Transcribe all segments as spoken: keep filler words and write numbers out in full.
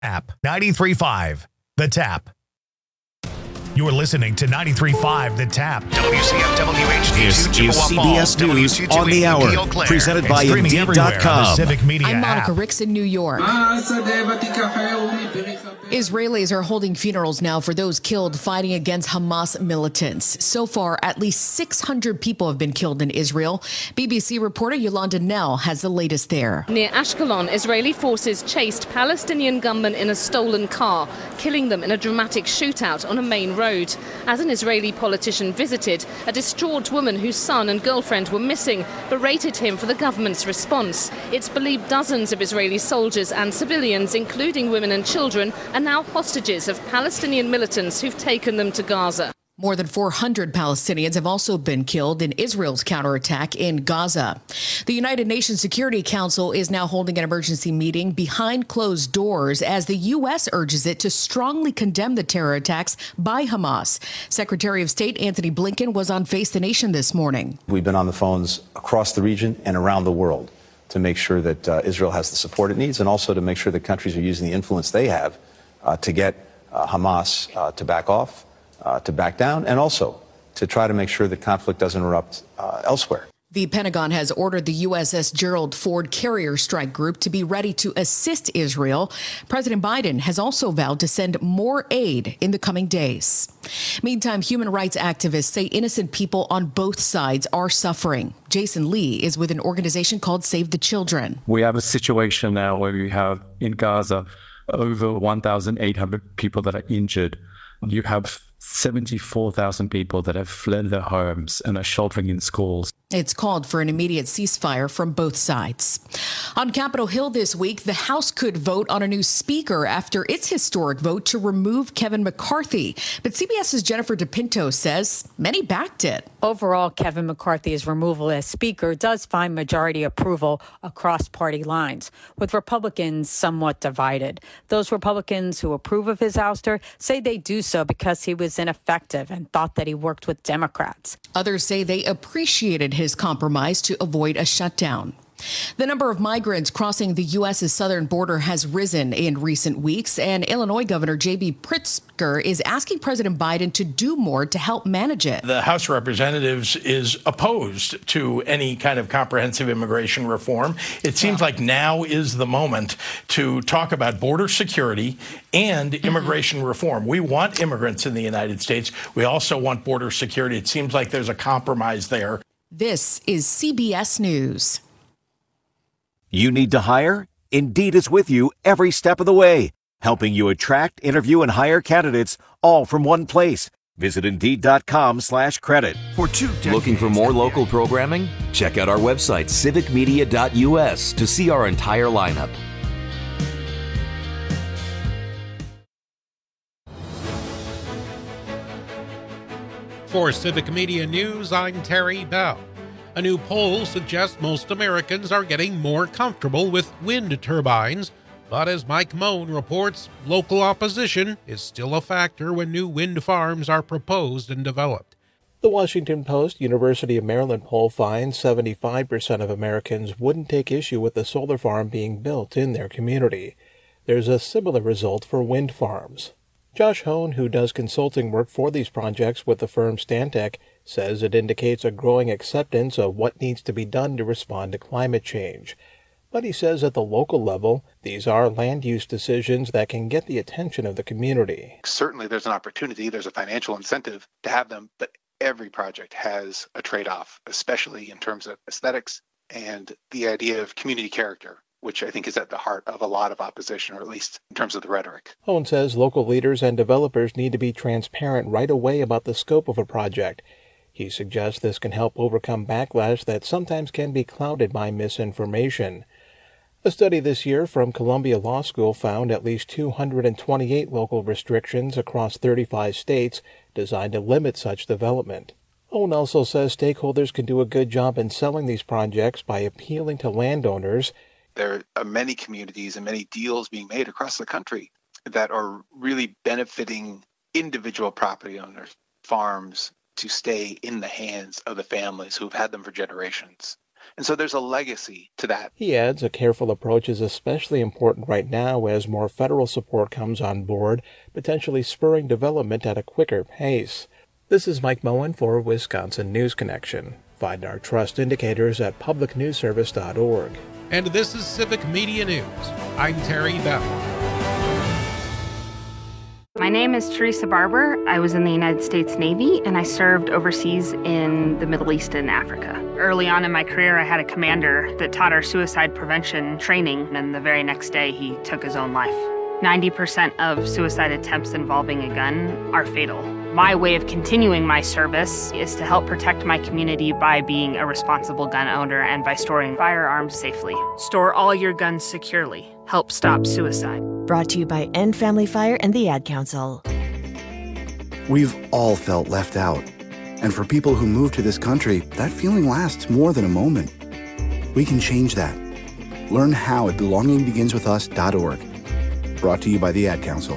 App ninety-three point five, The Tap. You're listening to ninety-three point five The Tap. W C F W H D This is C B S News on the Hour, presented by Indeed dot com. Civic Media I'm Monica app. Ricks in New York. Israelis are holding funerals now for those killed fighting against Hamas militants. So far, at least six hundred people have been killed in Israel. B B C reporter Yolanda Nell has the latest there. Near Ashkelon, Israeli forces chased Palestinian gunmen in a stolen car, killing them in a dramatic shootout on a main road. As an Israeli politician visited, a distraught woman whose son and girlfriend were missing berated him for the government's response. It's believed dozens of Israeli soldiers and civilians, including women and children, are now hostages of Palestinian militants who've taken them to Gaza. More than four hundred Palestinians have also been killed in Israel's counterattack in Gaza. The United Nations Security Council is now holding an emergency meeting behind closed doors as the U S urges it to strongly condemn the terror attacks by Hamas. Secretary of State Antony Blinken was on Face the Nation this morning. We've been on the phones across the region and around the world to make sure that uh, Israel has the support it needs, and also to make sure that countries are using the influence they have uh, to get uh, Hamas uh, to back off. Uh, to back down, and also to try to make sure that conflict doesn't erupt uh, elsewhere. The Pentagon has ordered the U S S Gerald Ford Carrier Strike Group to be ready to assist Israel. President Biden has also vowed to send more aid in the coming days. Meantime, human rights activists say innocent people on both sides are suffering. Jason Lee is with an organization called Save the Children. We have a situation now where we have in Gaza over one thousand eight hundred people that are injured. You have seventy-four thousand people that have fled their homes and are sheltering in schools. It's called for an immediate ceasefire from both sides. On Capitol Hill this week, the House could vote on a new speaker after its historic vote to remove Kevin McCarthy. But CBS's Jennifer DePinto says many backed it. Overall, Kevin McCarthy's removal as speaker does find majority approval across party lines, with Republicans somewhat divided. Those Republicans who approve of his ouster say they do so because he was ineffective and thought that he worked with Democrats. Others say they appreciated his compromise to avoid a shutdown. The number of migrants crossing the U S's southern border has risen in recent weeks, and Illinois Governor J B Pritzker is asking President Biden to do more to help manage it. The House of Representatives is opposed to any kind of comprehensive immigration reform. It seems like now is the moment to talk about border security and immigration mm-hmm. reform. We want immigrants in the United States. We also want border security. It seems like there's a compromise there. This is C B S News. You need to hire? Indeed is with you every step of the way, helping you attract, interview, and hire candidates all from one place. Visit Indeed dot com slash credit. For two decades. Looking for more local programming? Check out our website, civic media dot U S, to see our entire lineup. For Civic Media News, I'm Terry Bell. A new poll suggests most Americans are getting more comfortable with wind turbines, but as Mike Moan reports, local opposition is still a factor when new wind farms are proposed and developed. The Washington Post University of Maryland poll finds seventy-five percent of Americans wouldn't take issue with the solar farm being built in their community. There's a similar result for wind farms. Josh Hone, who does consulting work for these projects with the firm Stantec, says it indicates a growing acceptance of what needs to be done to respond to climate change. But he says at the local level, these are land use decisions that can get the attention of the community. Certainly there's an opportunity, there's a financial incentive to have them, but every project has a trade-off, especially in terms of aesthetics and the idea of community character, which I think is at the heart of a lot of opposition, or at least in terms of the rhetoric. Hone says local leaders and developers need to be transparent right away about the scope of a project. He suggests this can help overcome backlash that sometimes can be clouded by misinformation. A study this year from Columbia Law School found at least two hundred twenty-eight local restrictions across thirty-five states designed to limit such development. Hone also says stakeholders can do a good job in selling these projects by appealing to landowners. There are many communities and many deals being made across the country that are really benefiting individual property owners, farms, to stay in the hands of the families who've had them for generations. And so there's a legacy to that. He adds a careful approach is especially important right now as more federal support comes on board, potentially spurring development at a quicker pace. This is Mike Moen for Wisconsin News Connection. Find our trust indicators at public news service dot org. And this is Civic Media News. I'm Terry Bell. My name is Teresa Barber. I was in the United States Navy, and I served overseas in the Middle East and Africa. Early on in my career, I had a commander that taught our suicide prevention training, and the very next day, he took his own life. ninety percent of suicide attempts involving a gun are fatal. My way of continuing my service is to help protect my community by being a responsible gun owner and by storing firearms safely. Store all your guns securely. Help stop suicide. Brought to you by End Family Fire and the Ad Council. We've all felt left out. And for people who move to this country, that feeling lasts more than a moment. We can change that. Learn how at belonging begins with us dot org. Brought to you by the Ad Council.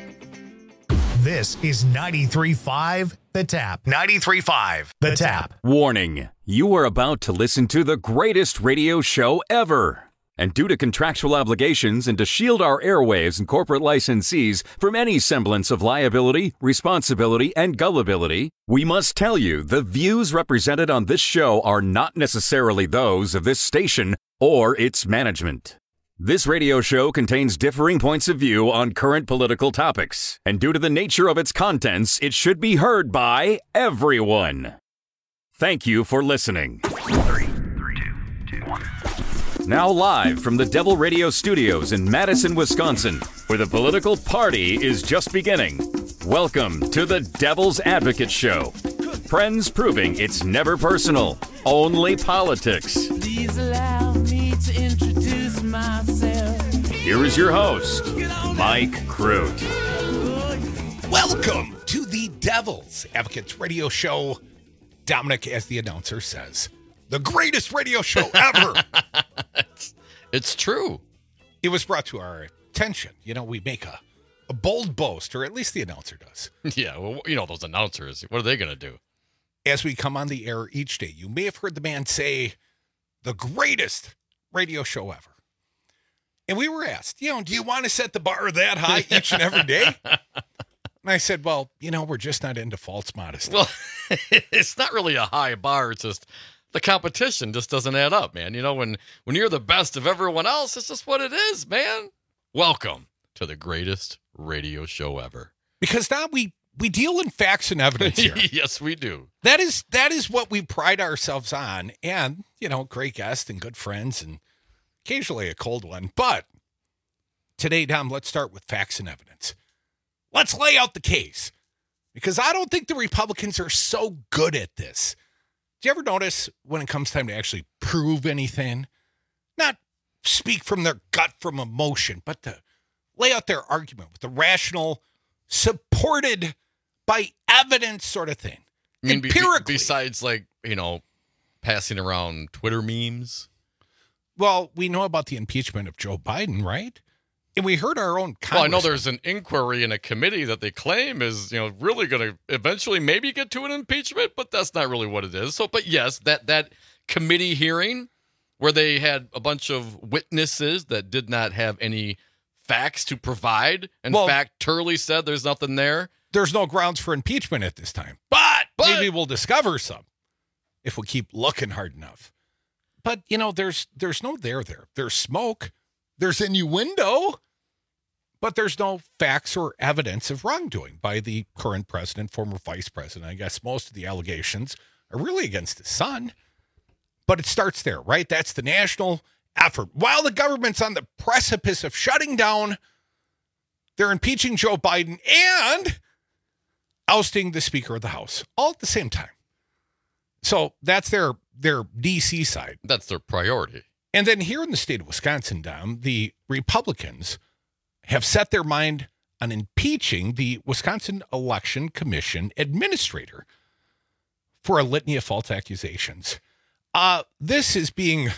This is ninety-three point five The Tap. ninety-three point five The Tap. Warning, you are about to listen to the greatest radio show ever. And due to contractual obligations and to shield our airwaves and corporate licensees from any semblance of liability, responsibility, and gullibility, we must tell you the views represented on this show are not necessarily those of this station or its management. This radio show contains differing points of view on current political topics, and due to the nature of its contents, it should be heard by everyone. Thank you for listening. Three, three, two, two, one. Now live from the Devil Radio Studios in Madison, Wisconsin, where the political party is just beginning. Welcome to the Devil's Advocate Show. Friends proving it's never personal, only politics. Please allow me to introduce myself. Here is your host, Mike Crute. Welcome to the Devil's Advocates Radio Show. Dominic, as the announcer says, the greatest radio show ever. it's, it's true. It was brought to our attention. You know, we make a, a bold boast, or at least the announcer does. Yeah, well, you know, those announcers, what are they going to do? As we come on the air each day, you may have heard the man say, the greatest radio show ever. And we were asked, you know, do you want to set the bar that high each and every day? And I said, well, you know, we're just not into false modesty. Well, it's not really a high bar. It's just the competition just doesn't add up, man. You know, when, when you're the best of everyone else, it's just what it is, man. Welcome to the greatest radio show ever. Because now we, we deal in facts and evidence here. Yes, we do. That is that is what we pride ourselves on. And, you know, great guests and good friends and occasionally a cold one. But today, Dom, let's start with facts and evidence. Let's lay out the case. Because I don't think the Republicans are so good at this. Do you ever notice when it comes time to actually prove anything, not speak from their gut from emotion, but to lay out their argument with the rational, supported by evidence sort of thing? I mean, empirically. Be, besides, like, you know, passing around Twitter memes? Well, we know about the impeachment of Joe Biden, right? And we heard our own Congress. Well, I know there's an inquiry in a committee that they claim is, you know, really going to eventually maybe get to an impeachment, but that's not really what it is. So, but yes, that that committee hearing where they had a bunch of witnesses that did not have any facts to provide. In well, fact, Turley said there's nothing there. There's no grounds for impeachment at this time, but, but maybe we'll discover some if we keep looking hard enough. But, you know, there's there's no there there. There's smoke. There's innuendo. But there's no facts or evidence of wrongdoing by the current president, former vice president. I guess most of the allegations are really against his son. But it starts there, right? That's the national effort. While the government's on the precipice of shutting down, they're impeaching Joe Biden and ousting the Speaker of the House all at the same time. So that's their their D C side. That's their priority. And then here in the state of Wisconsin, Dom, the Republicans have set their mind on impeaching the Wisconsin Election Commission administrator for a litany of false accusations. Uh, this is being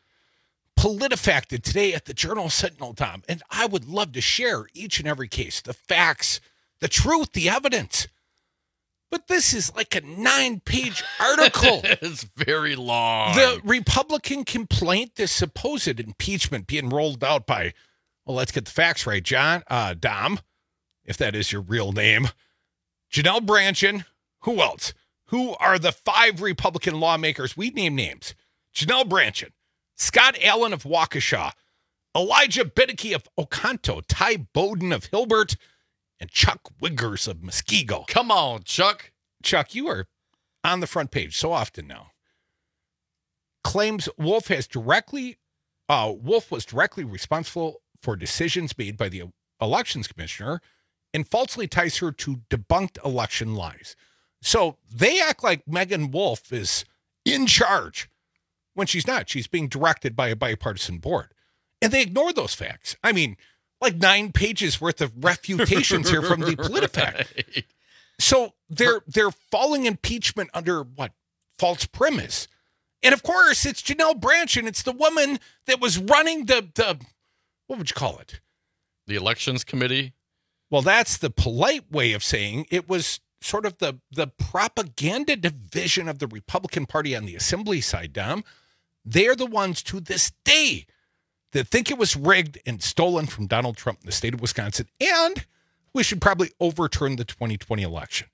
politifacted today at the Journal-Sentinel, Tom, and I would love to share each and every case, the facts, the truth, the evidence. But this is like a nine-page article. It's very long. The Republican complaint, this supposed impeachment being rolled out by, well, let's get the facts right, John, uh, Dom, if that is your real name, Janelle Brandtjen, who else? Who are the five Republican lawmakers? We name names. Janelle Brandtjen, Scott Allen of Waukesha, Elijah Biddicke of Oconto, Ty Bowden of Hilbert, and Chuck Wiggers of Muskego. Come on, Chuck. Chuck, you are on the front page so often now. Claims Wolf has directly, uh, Wolf was directly responsible for decisions made by the elections commissioner and falsely ties her to debunked election lies. So they act like Megan Wolf is in charge when she's not. She's being directed by a bipartisan board. And they ignore those facts. I mean, like nine pages worth of refutations here from the PolitiFact. Right. So they're they're falling impeachment under what? False premise. And of course, it's Janelle Brandtjen. It's the woman that was running the, the, what would you call it? The elections committee? Well, that's the polite way of saying it was sort of the, the propaganda division of the Republican Party on the assembly side, Dom. They're the ones to this day that think it was rigged and stolen from Donald Trump in the state of Wisconsin, and we should probably overturn the twenty twenty election.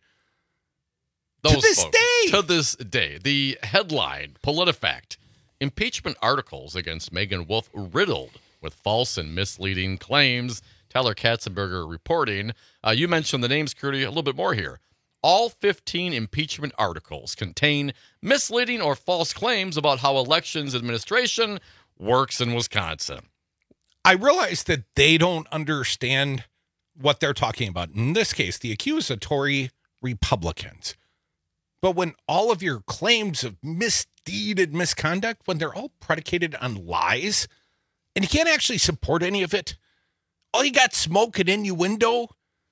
Those to this folks, day. To this day. The headline, PolitiFact, impeachment articles against Megan Wolf riddled with false and misleading claims. Tyler Katzenberger reporting. Uh, you mentioned the name security a little bit more here. All fifteen impeachment articles contain misleading or false claims about how elections administration works in Wisconsin. I realize that they don't understand what they're talking about. In this case, the accusatory Republicans. But when all of your claims of misdeed and misconduct, when they're all predicated on lies, and you can't actually support any of it, all you got smoke and innuendo,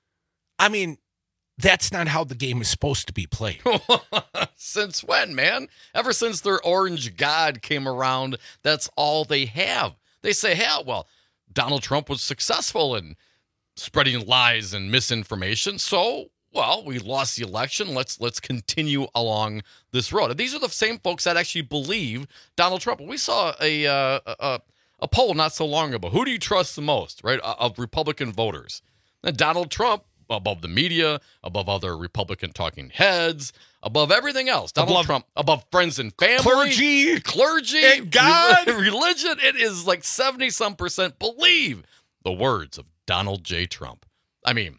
I mean, that's not how the game is supposed to be played. Since when, man? Ever since their orange god came around, that's all they have. They say, hey, well, Donald Trump was successful in spreading lies and misinformation, so, well, we lost the election. Let's let's continue along this road. And these are the same folks that actually believe Donald Trump. We saw a uh, a, a poll not so long ago. Who do you trust the most, right, of Republican voters? And Donald Trump, above the media, above other Republican talking heads, above everything else. Donald above Trump, above friends and family. Clergy. Clergy. And God. Religion. It is like seventy-some percent believe the words of Donald J. Trump. I mean.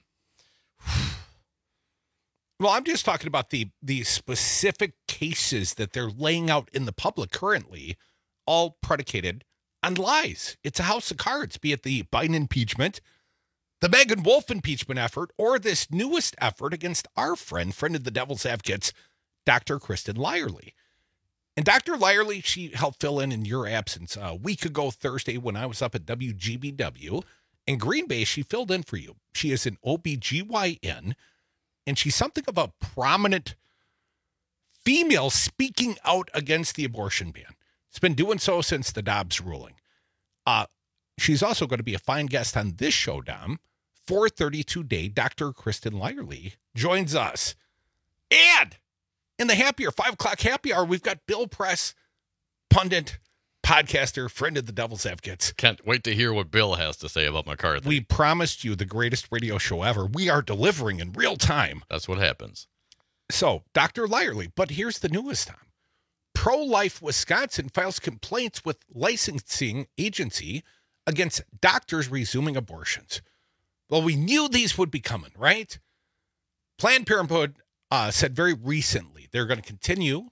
Well, I'm just talking about the, the specific cases that they're laying out in the public currently, all predicated on lies. It's a house of cards, be it the Biden impeachment, the Megan Wolf impeachment effort, or this newest effort against our friend, friend of the Devil's Advocates, Doctor Kristen Lyerly. And Doctor Lyerly, she helped fill in in your absence a week ago Thursday when I was up at W G B W. In Green Bay, she filled in for you. She is an O B G Y N, and she's something of a prominent female speaking out against the abortion ban. It's been doing so since the Dobbs ruling. Uh, she's also going to be a fine guest on this show, Dom. four thirty today, Doctor Kristen Lyerly joins us. And in the happy hour, five o'clock happy hour, we've got Bill Press, pundit, podcaster, friend of the Devil's Advocates. Can't wait to hear what Bill has to say about McCarthy. We promised you the greatest radio show ever. We are delivering in real time. That's what happens. So, Doctor Lyerly, but here's the newest, Tom. Pro-Life Wisconsin files complaints with licensing agency against doctors resuming abortions. Well, we knew these would be coming, right? Planned Parenthood uh, said very recently they're going to continue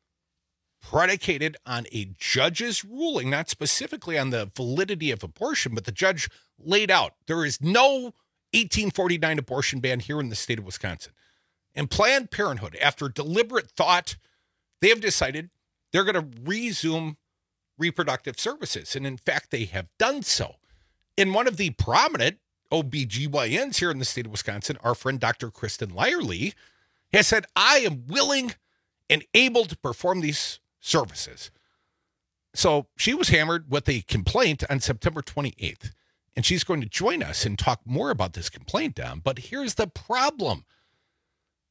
predicated on a judge's ruling, not specifically on the validity of abortion, but the judge laid out there is no eighteen forty-nine abortion ban here in the state of Wisconsin. And Planned Parenthood, after deliberate thought, they have decided they're going to resume reproductive services. And in fact, they have done so. In one of the prominent O B G Y Ns here in the state of Wisconsin, our friend Doctor Kristen Lyerly has said, I am willing and able to perform these services. So she was hammered with a complaint on September twenty-eighth, and she's going to join us and talk more about this complaint, Dom. But here's the problem.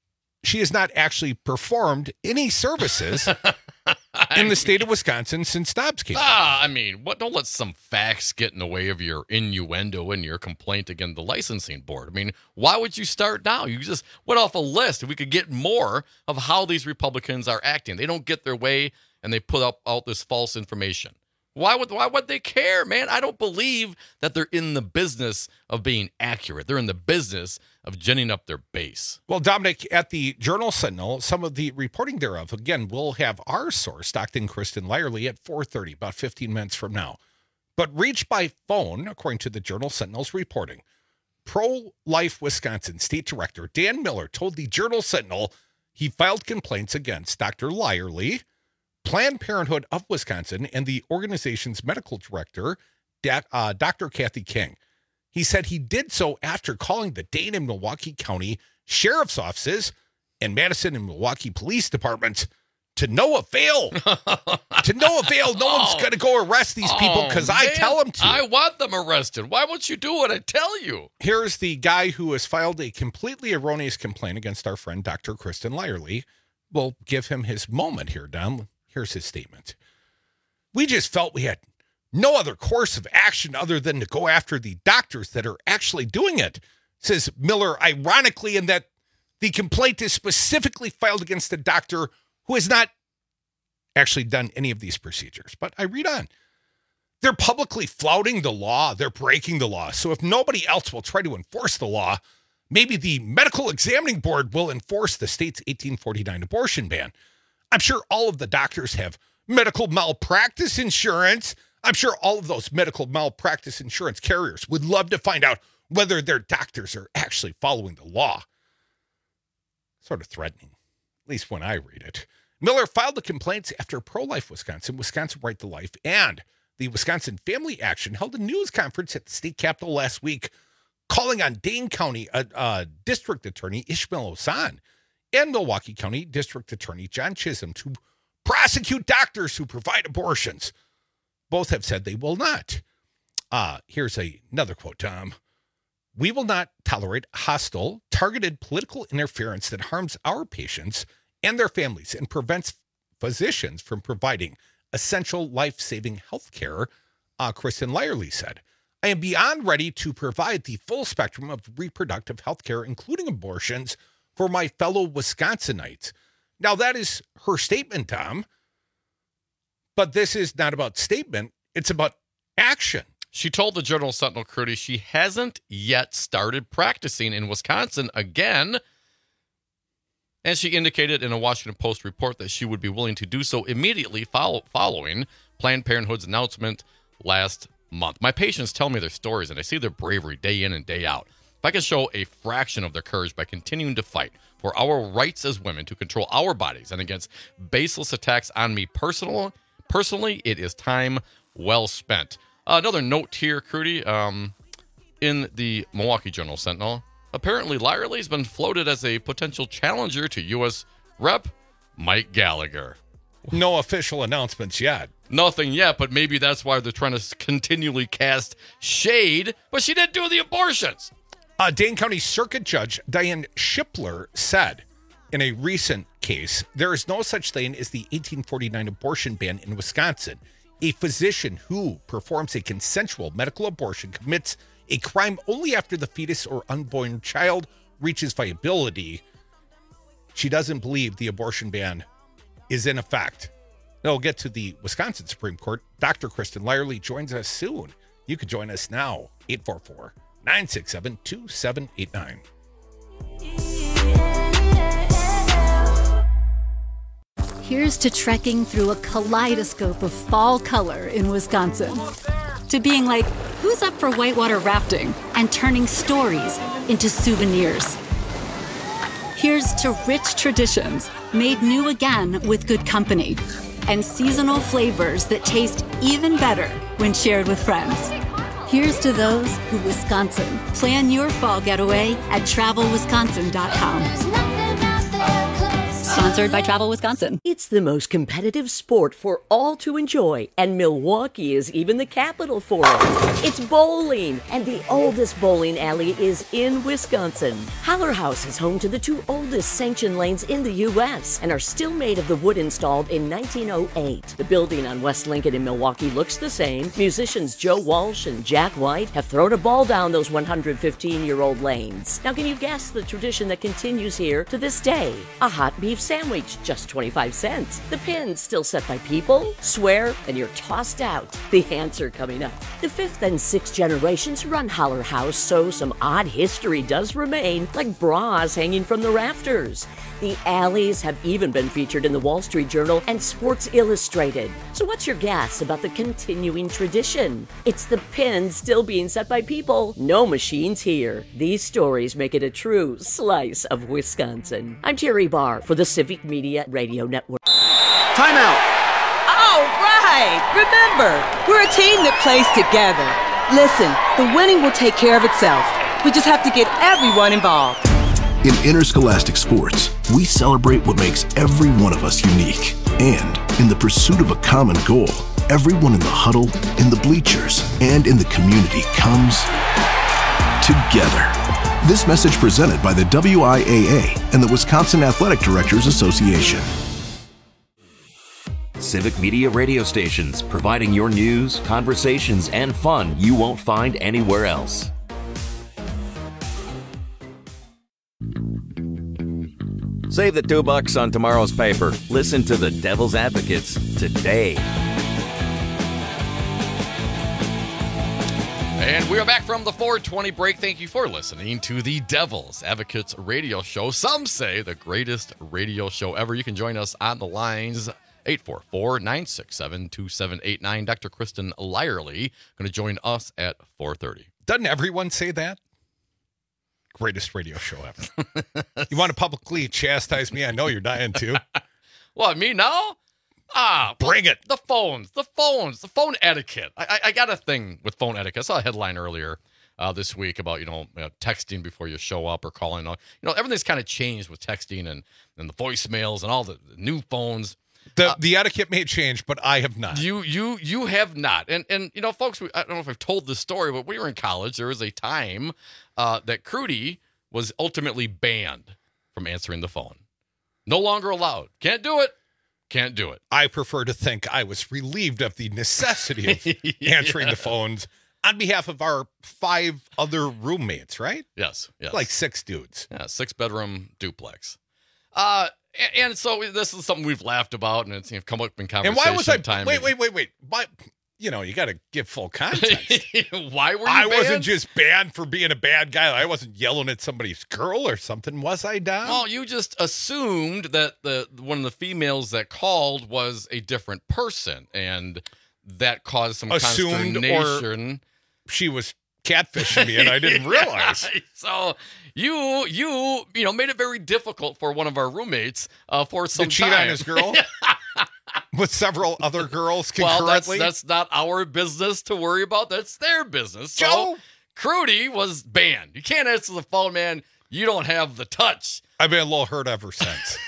she has not actually performed any services in the state of Wisconsin since Dobbs came. Ah, I mean, what? Don't let some facts get in the way of your innuendo and your complaint against the licensing board. I mean, why would you start now? You just went off a list. We could get more of how these Republicans are acting. They don't get their way, and they put up out this false information. Why would why would they care, man? I don't believe that they're in the business of being accurate. They're in the business of ginning up their base. Well, Dominic, at the Journal Sentinel, some of the reporting thereof, again, we'll have our source, Doctor Kristen Lyerly, at four thirty, about fifteen minutes from now. But reached by phone, according to the Journal Sentinel's reporting, Pro-Life Wisconsin State Director Dan Miller told the Journal Sentinel he filed complaints against Doctor Lyerly, Planned Parenthood of Wisconsin, and the organization's medical director, uh, Doctor Kathy King. He said he did so after calling the Dane and Milwaukee County Sheriff's Offices and Madison and Milwaukee Police Departments to no avail. to no avail. No oh, one's going to go arrest these people because oh, I tell them to. I want them arrested. Why won't you do what I tell you? Here's the guy who has filed a completely erroneous complaint against our friend, Doctor Kristen Lyerly. We'll give him his moment here, Don. Here's his statement. We just felt we had no other course of action other than to go after the doctors that are actually doing it, says Miller, ironically, in that the complaint is specifically filed against a doctor who has not actually done any of these procedures. But I read on. They're publicly flouting the law. They're breaking the law. So if nobody else will try to enforce the law, maybe the Medical Examining Board will enforce the state's eighteen forty-nine abortion ban. I'm sure all of the doctors have medical malpractice insurance. I'm sure all of those medical malpractice insurance carriers would love to find out whether their doctors are actually following the law. Sort of threatening, at least when I read it. Miller filed the complaints after Pro-Life Wisconsin, Wisconsin Right to Life, and the Wisconsin Family Action held a news conference at the state capitol last week, calling on Dane County uh, uh, District Attorney Ishmael Osan and Milwaukee County District Attorney John Chisholm to prosecute doctors who provide abortions. Both have said they will not. Uh, here's a, another quote, Tom. We will not tolerate hostile, targeted political interference that harms our patients and their families and prevents physicians from providing essential life-saving health care, uh, Kristen Lyerly said. I am beyond ready to provide the full spectrum of reproductive health care, including abortions, for my fellow Wisconsinites. Now, that is her statement, Tom. But this is not about statement. It's about action. She told the Journal Sentinel, Crudy, she hasn't yet started practicing in Wisconsin again. And she indicated in a Washington Post report that she would be willing to do so immediately follow, following Planned Parenthood's announcement last month. My patients tell me their stories, and I see their bravery day in and day out. If I can show a fraction of their courage by continuing to fight for our rights as women to control our bodies and against baseless attacks on me personal, personally, it is time well spent. Uh, another note here, Crudy, um, in the Milwaukee Journal Sentinel, apparently Lyerly has been floated as a potential challenger to U S Rep Mike Gallagher. No official announcements yet. Nothing yet, but maybe that's why they're trying to continually cast shade. But she didn't do the abortions. Uh, Dane County Circuit Judge Diane Shipler said in a recent case, there is no such thing as the eighteen forty-nine abortion ban in Wisconsin. A physician who performs a consensual medical abortion commits a crime only after the fetus or unborn child reaches viability. She doesn't believe the abortion ban is in effect. Now we'll get to the Wisconsin Supreme Court. Doctor Kristen Lyerly joins us soon. You can join us now, eight four four, nine six seven, two seven eight nine. Here's to trekking through a kaleidoscope of fall color in Wisconsin. To being like, who's up for whitewater rafting? And turning stories into souvenirs. Here's to rich traditions made new again with good company. And seasonal flavors that taste even better when shared with friends. Here's to those who Wisconsin. Plan your fall getaway at travel wisconsin dot com. Sponsored by Travel Wisconsin. It's the most competitive sport for all to enjoy, and Milwaukee is even the capital for it. It's bowling, and the oldest bowling alley is in Wisconsin. Holler House is home to the two oldest sanctioned lanes in the U S and are still made of the wood installed in nineteen oh eight. The building on West Lincoln in Milwaukee looks the same. Musicians Joe Walsh and Jack White have thrown a ball down those one hundred fifteen-year-old lanes. Now, can you guess the tradition that continues here to this day? A hot beef sandwich, just twenty-five cents. The pins still set by people, swear, and you're tossed out. The answer coming up. The fifth and sixth generations run Holler House, so some odd history does remain, like bras hanging from the rafters. The alleys have even been featured in the Wall Street Journal and Sports Illustrated. So what's your guess about the continuing tradition? It's the pins still being set by people, no machines here. These stories make it a true slice of Wisconsin. I'm Terry Barr for the Civic Media Radio Network. Timeout! All right! Remember, we're a team that plays together. Listen, the winning will take care of itself. We just have to get everyone involved. In interscholastic sports, we celebrate what makes every one of us unique. And in the pursuit of a common goal, everyone in the huddle, in the bleachers, and in the community comes together. This message presented by the W I A A and the Wisconsin Athletic Directors Association. Civic Media radio stations, providing your news, conversations, and fun you won't find anywhere else. Save the two bucks on tomorrow's paper. Listen to the Devil's Advocates today. And we are back from the four twenty break. Thank you for listening to the Devil's Advocates radio show. Some say the greatest radio show ever. You can join us on the lines, eight four four, nine six seven, two seven eight nine. Doctor Kristen Lyerly going to join us at four thirty. Doesn't everyone say that? Greatest radio show ever. You want to publicly chastise me? I know you're dying to. What, me now? Ah, bring it. The phones, the phones, the phone etiquette. I, I, I got a thing with phone etiquette. I saw a headline earlier uh, this week about, you know, you know, texting before you show up or calling. You know, everything's kind of changed with texting and, and the voicemails and all the, the new phones. The uh, the etiquette may change, but I have not. You you you have not. And, and you know, folks, we, I don't know if I've told this story, but we were in college. There was a time uh, that Crudy was ultimately banned from answering the phone. No longer allowed. Can't do it. Can't do it. I prefer to think I was relieved of the necessity of answering yeah. the phones on behalf of our five other roommates, right? Yes, yes. Like six dudes. Yeah, six-bedroom duplex. Uh, and, and so this is something we've laughed about, and it's you know, come up in conversation. And why was I? Time wait, wait, wait, wait. Why? You know, you got to give full context. Why were you I banned? wasn't just banned for being a bad guy. I wasn't yelling at somebody's girl or something, was I, Don? Well, you just assumed that the one of the females that called was a different person, and that caused some assumed consternation. Or she was catfishing me, and I didn't realize. Yeah, so you, you, you know, made it very difficult for one of our roommates uh, for some to cheat time. on his girl. With several other girls concurrently? Well, that's, that's not our business to worry about. That's their business. So, Joe? Crudy was banned. You can't answer the phone, man. You don't have the touch. I've been a little hurt ever since.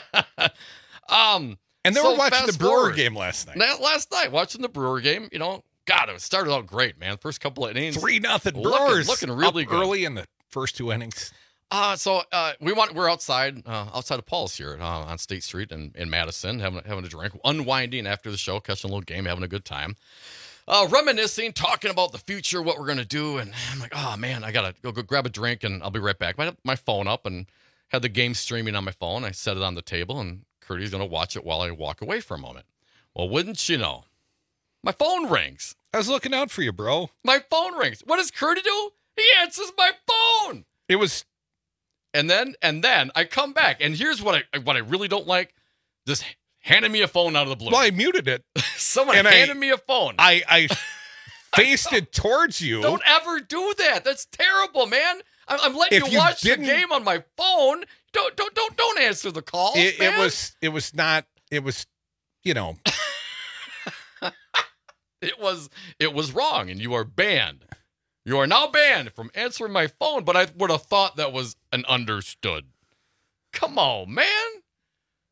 um, and they so were watching the Brewer forward. game last night. Last night, watching the Brewer game, you know, God, it started out great, man. First couple of innings. Three nothing Looking, Brewers. looking really up good. Early in the first two innings. Uh, so uh, we want we're outside uh, outside of Paul's here uh, on State Street in, in Madison, having having a drink, unwinding after the show, catching a little game, having a good time, uh, reminiscing, talking about the future, what we're gonna do, and I'm like, oh man, I gotta go, go grab a drink, and I'll be right back. I had my phone up and had the game streaming on my phone. I set it on the table, and Curdy's gonna watch it while I walk away for a moment. Well, wouldn't you know, my phone rings. I was looking out for you, bro. My phone rings. What does Curdy do? He answers my phone. It was. And then and then I come back, and here's what I what I really don't like: just handing me a phone out of the blue. Well, I muted it. Someone and handed I, me a phone. I, I faced it towards you. Don't ever do that. That's terrible, man. I'm, I'm letting If you you watch the didn't- game on my phone. Don't don't don't don't answer the calls, It, man. it was. It was not. It was. You know. It was it was wrong, and you are banned. You are now banned from answering my phone, but I would have thought that was an understood. Come on, man.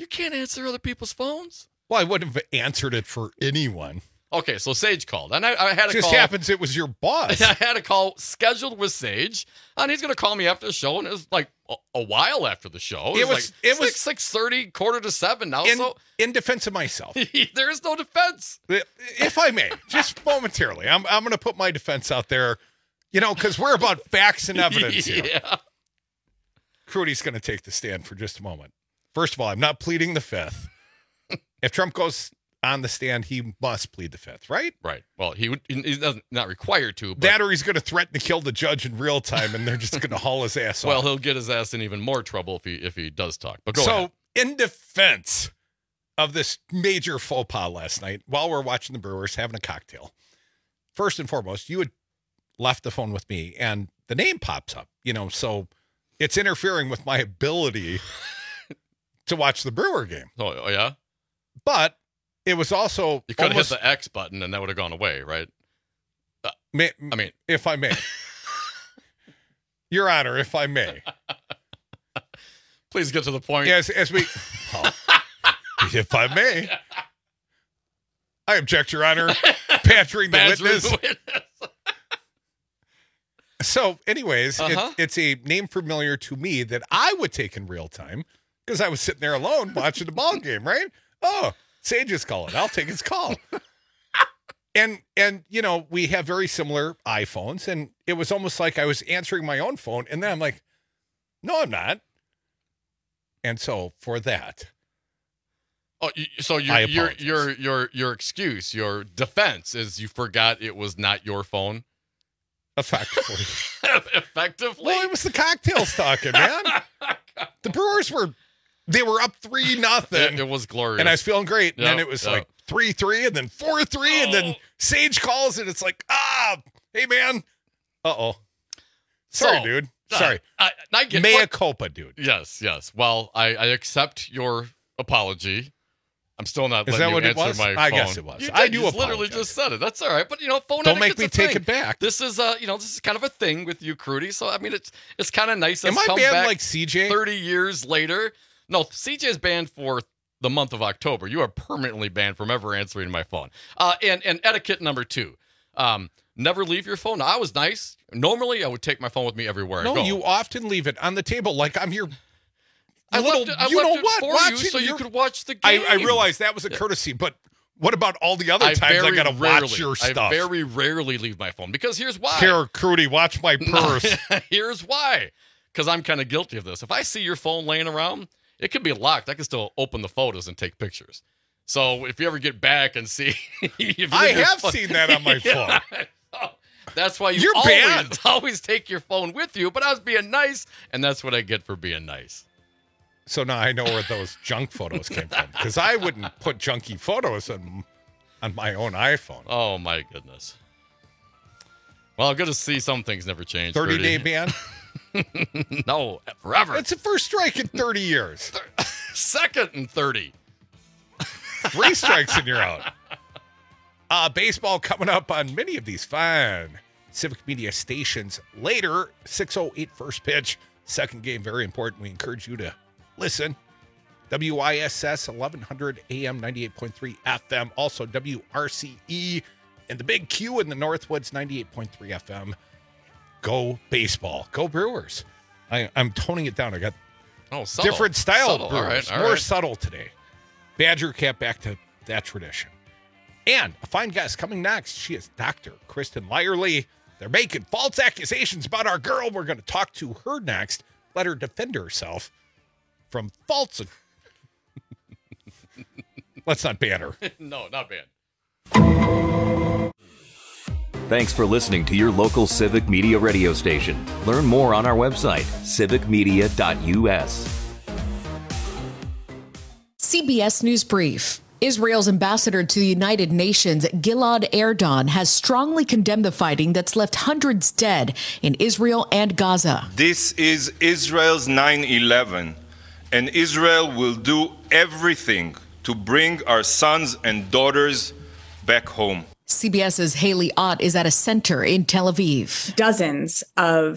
You can't answer other people's phones. Well, I wouldn't have answered it for anyone. Okay, so Sage called, and I, I had a Just call. happens it was your boss. I had a call scheduled with Sage, and he's going to call me after the show, and it was like a, a while after the show. It, It was, was- like it was- six thirty, quarter to seven now. In, so in defense of myself, there is no defense. if I may, just momentarily, I'm I'm going to put my defense out there. You know, because we're about facts and evidence here. Yeah. Crudy's going to take the stand for just a moment. First of all, I'm not pleading the fifth. If Trump goes on the stand, he must plead the fifth, right? Right. Well, he would. He's not- not required to. But, That or he's going to threaten to kill the judge in real time, and they're just going to haul his ass well, off. he'll get his ass in even more trouble if he if he does talk. But go so, ahead. in defense of this major faux pas last night, while we're watching the Brewers having a cocktail, first and foremost, you had left the phone with me, and the name pops up. You know, so it's interfering with my ability to watch the Brewer game. Oh, oh yeah. But it was also You could have hit almost, the X button, and that would have gone away, right? may, I mean, if I may, Your Honor, if I may, please get to the point. as as we, oh, if I may, I object, Your Honor, badgering the Badgering witness. the witness. So, anyways, it- Uh-huh. it's a name familiar to me that I would take in real time because I was sitting there alone watching the ball game, right? Oh, Sage is calling. I'll take his call. and, and you know, we have very similar iPhones, and it was almost like I was answering my own phone, and then I'm like, no, I'm not. And so, for that, Oh, you- so I your your apologize. your your your excuse, your defense is you forgot it was not your phone. effectively. Effectively. Well, it was the cocktails talking, man. The Brewers were, they were up three nothing. It, it was glorious. And I was feeling great. And Yep, then it was yep. like three three and then four three. And then Sage calls and it's like, ah, hey, man. Uh-oh. Sorry, So, dude. uh, Sorry. I, I get Mea what- culpa, dude. Yes, yes. Well, I, I accept your apology. I'm still not Is letting that you what it answer was? my I phone. guess it was. You I did. do You just literally apologize. just said it. That's all right. But you know, phone Don't make etiquette's me a take thing. it back. This is uh, you know, this is kind of a thing with you, Crudy. So I mean, it's it's kind of nice. Am us I come banned back like C J? thirty years later? No, C J is banned for the month of October. You are permanently banned from ever answering my phone. Uh, and and etiquette number two. Um, never leave your phone. Now, I was nice. Normally, I would take my phone with me everywhere I No, go. you often leave it on the table like I'm your I little, left it, I you left know it what? for Watch you it. so you You're- could watch the I, game. I realize that was a courtesy, but what about all the other I times I very got to rarely- watch your I stuff? very rarely leave my phone because here's why. Here, Crudy, watch my purse. Here's why. Because I'm kind of guilty of this. If I see your phone laying around, it could be locked. I can still open the photos and take pictures. So if you ever get back and see, if you I leave your have phone- seen that on my Yeah. phone. That's why you You're always, banned. always take your phone with you. But I was being nice, and that's what I get for being nice. So now I know where those junk photos came from because I wouldn't put junky photos on on my own iPhone. Oh my goodness. Well, good to see some things never change. thirty day Rudy. ban. No, forever. It's the first strike in thirty years. Second and thirty. Three strikes and you're out. Uh, baseball coming up on many of these fine Civic Media stations later. six oh eight first pitch. Second game, very important. We encourage you to listen. W I S S eleven hundred A M ninety-eight point three F M. Also W R C E and the Big Q in the Northwoods ninety-eight point three F M. Go baseball. Go Brewers. I, I'm toning it down. I got Oh, subtle. different style Subtle. Brewers. All right, all More right. subtle today. Badger Cat back to that tradition. And a fine guest coming next. She is Doctor Kristen Lyerly. They're making false accusations about our girl. We're going to talk to her next. Let her defend herself from false. Let's not ban her. No, not bad. Thanks for listening to your local Civic Media radio station. Learn more on our website, civic media dot u s. C B S News Brief. Israel's ambassador to the United Nations, Gilad Erdan, has strongly condemned the fighting that's left hundreds dead in Israel and Gaza. This is Israel's nine eleven, and Israel will do everything to bring our sons and daughters back home. CBS's Haley Ott is at a center in Tel Aviv. Dozens of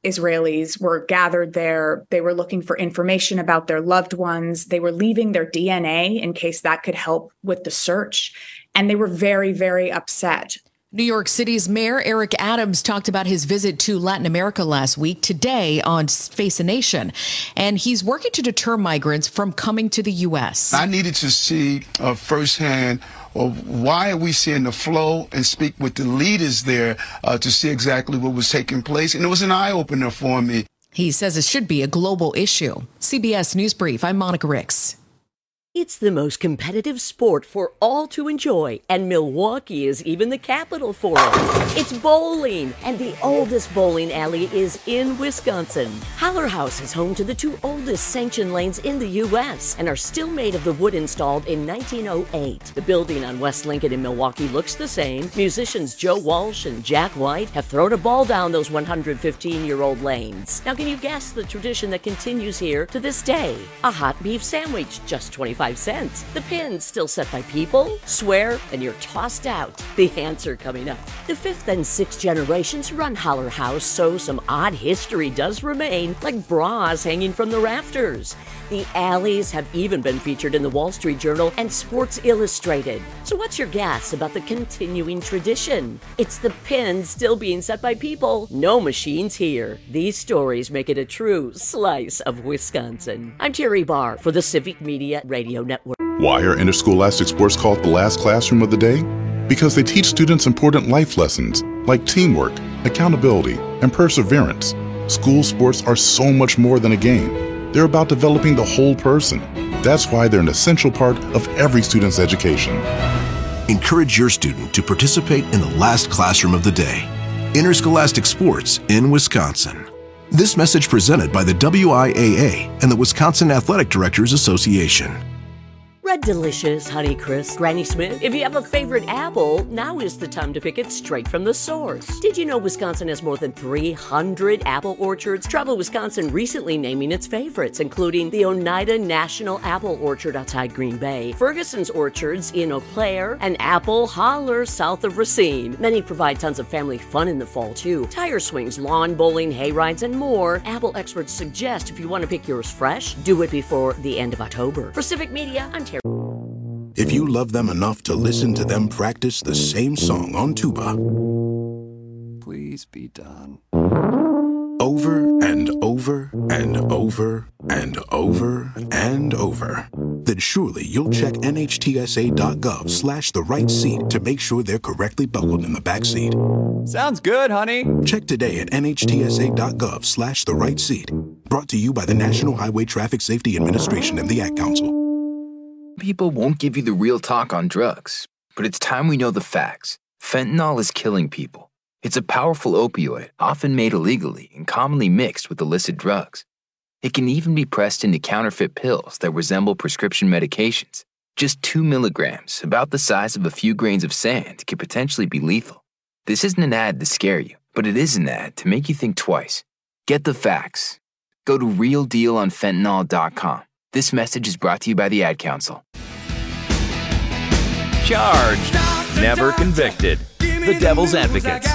Israelis were gathered there. They were looking for information about their loved ones. They were leaving their D N A in case that could help with the search. And they were very, very upset. New York City's Mayor Eric Adams talked about his visit to Latin America last week, today on Face a Nation. And he's working to deter migrants from coming to the U S. I needed to see uh, firsthand uh, why are we seeing the flow and speak with the leaders there uh, to see exactly what was taking place. And it was an eye-opener for me. He says it should be a global issue. C B S News Brief, I'm Monica Ricks. It's the most competitive sport for all to enjoy, and Milwaukee is even the capital for it. It's bowling, and the oldest bowling alley is in Wisconsin. Haller House is home to the two oldest sanctioned lanes in the U S and are still made of the wood installed in nineteen oh eight. The building on West Lincoln in Milwaukee looks the same. Musicians Joe Walsh and Jack White have thrown a ball down those one hundred fifteen-year-old lanes. Now, can you guess the tradition that continues here to this day? A hot beef sandwich, just twenty-five cents. The pins still set by people, swear, and you're tossed out. The answer coming up. The fifth and sixth generations run Haller House, so some odd history does remain, like bras hanging from the rafters. The alleys have even been featured in the Wall Street Journal and Sports Illustrated. So what's your guess about the continuing tradition? It's the pins still being set by people. No machines here. These stories make it a true slice of Wisconsin. I'm Terry Barr for the Civic Media Radio Network. Why are interscholastic sports called the last classroom of the day? Because they teach students important life lessons like teamwork, accountability, and perseverance. School sports are so much more than a game. They're about developing the whole person. That's why they're an essential part of every student's education. Encourage your student to participate in the last classroom of the day. Interscholastic sports in Wisconsin. This message presented by the W I A A and the Wisconsin Athletic Directors Association. Red Delicious, Honeycrisp, Granny Smith. If you have a favorite apple, now is the time to pick it straight from the source. Did you know Wisconsin has more than three hundred apple orchards? Travel Wisconsin recently naming its favorites, including the Oneida National Apple Orchard outside Green Bay, Ferguson's Orchards in Eau Claire, and Apple Holler south of Racine. Many provide tons of family fun in the fall, too. Tire swings, lawn bowling, hay rides, and more. Apple experts suggest if you want to pick yours fresh, do it before the end of October. For Civic Media, I'm Terry. If you love them enough to listen to them practice the same song on tuba, please be done. Over and over and over and over and over, then surely you'll check N H T S A dot gov slash the right seat to make sure they're correctly buckled in the back seat. Sounds good, honey. Check today at N H T S A dot gov slash the right seat. Brought to you by the National Highway Traffic Safety Administration and the Ad Council. People won't give you the real talk on drugs, but it's time we know the facts. Fentanyl is killing people. It's a powerful opioid, often made illegally and commonly mixed with illicit drugs. It can even be pressed into counterfeit pills that resemble prescription medications. Just two milligrams, about the size of a few grains of sand, can potentially be lethal. This isn't an ad to scare you, but it is an ad to make you think twice. Get the facts. Go to real deal on fentanyl dot com. This message is brought to you by the Ad Council. Charged, never convicted. The Devil's Advocates.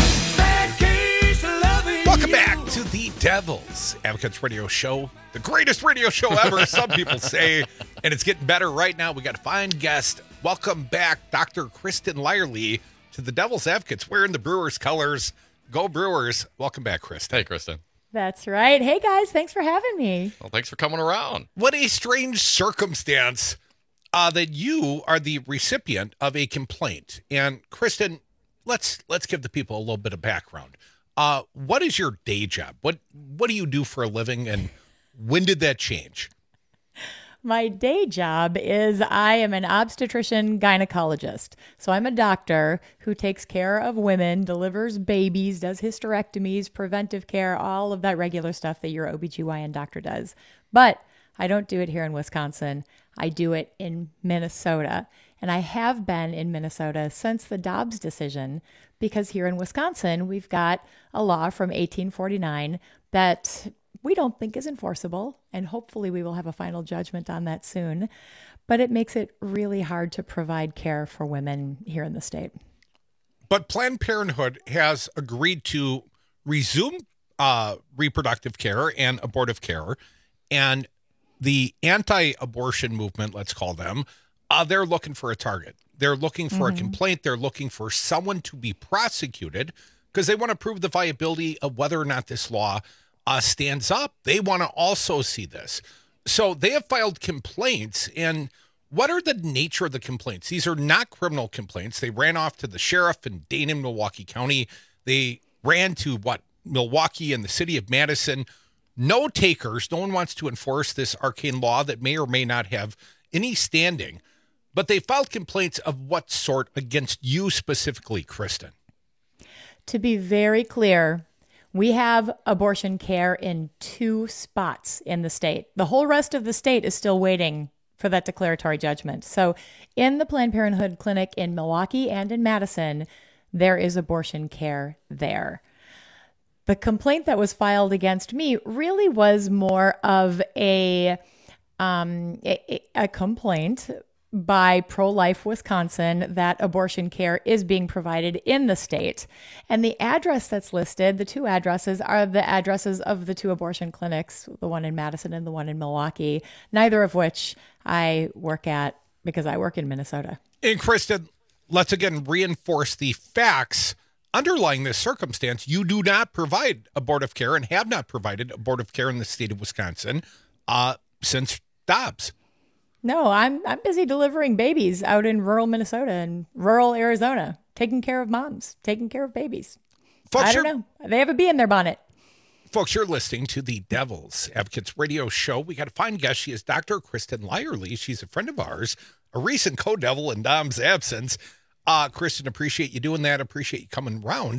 Welcome back to the Devil's Advocates radio show. The greatest radio show ever, some people say. And it's getting better right now. We got a fine guest. Welcome back, Doctor Kristen Lyerly, to the Devil's Advocates, wearing the Brewers colors. Go Brewers. Welcome back, Kristen. Hey, Kristen. That's right. Hey, guys, thanks for having me. Well, thanks for coming around. What a strange circumstance uh, that you are the recipient of a complaint. And Kristen, let's let's give the people a little bit of background. Uh, what is your day job? What what do you do for a living, and when did that change? My day job is I am an obstetrician gynecologist. So I'm a doctor who takes care of women, delivers babies, does hysterectomies, preventive care, all of that regular stuff that your O B G Y N doctor does. But I don't do it here in Wisconsin. I do it in Minnesota. And I have been in Minnesota since the Dobbs decision, because here in Wisconsin, we've got a law from eighteen forty-nine that we don't think is enforceable, and hopefully we will have a final judgment on that soon. But it makes it really hard to provide care for women here in the state. But Planned Parenthood has agreed to resume uh, reproductive care and abortive care. And the anti-abortion movement, let's call them, uh, they're looking for a target. They're looking for mm-hmm. a complaint. They're looking for someone to be prosecuted because they want to prove the viability of whether or not this law uh, stands up. They want to also see this. So they have filed complaints. And what are the nature of the complaints? These are not criminal complaints. They ran off to the sheriff in Dane and Milwaukee County. They ran to, what, Milwaukee and the city of Madison. No takers. No one wants to enforce this arcane law that may or may not have any standing. But they filed complaints of what sort against you specifically, Kristen? To be very clear, we have abortion care in two spots in the state. The whole rest of the state is still waiting for that declaratory judgment. So in the Planned Parenthood clinic in Milwaukee and in Madison, there is abortion care there. The complaint that was filed against me really was more of a, um, a, a complaint by Pro-Life Wisconsin that abortion care is being provided in the state. And the address that's listed, the two addresses, are the addresses of the two abortion clinics, the one in Madison and the one in Milwaukee, neither of which I work at because I work in Minnesota. And Kristen, let's again reinforce the facts underlying this circumstance. You do not provide abortive care and have not provided abortive care in the state of Wisconsin uh, since Dobbs. No, I'm I'm busy delivering babies out in rural Minnesota and rural Arizona, taking care of moms, taking care of babies. Folks, I don't know. They have a bee in their bonnet. Folks, you're listening to the Devil's Advocates radio show. We got a fine guest. She is Doctor Kristen Lyerly. She's a friend of ours, a recent co-devil in Dom's absence. Uh, Kristen, appreciate you doing that. Appreciate you coming around.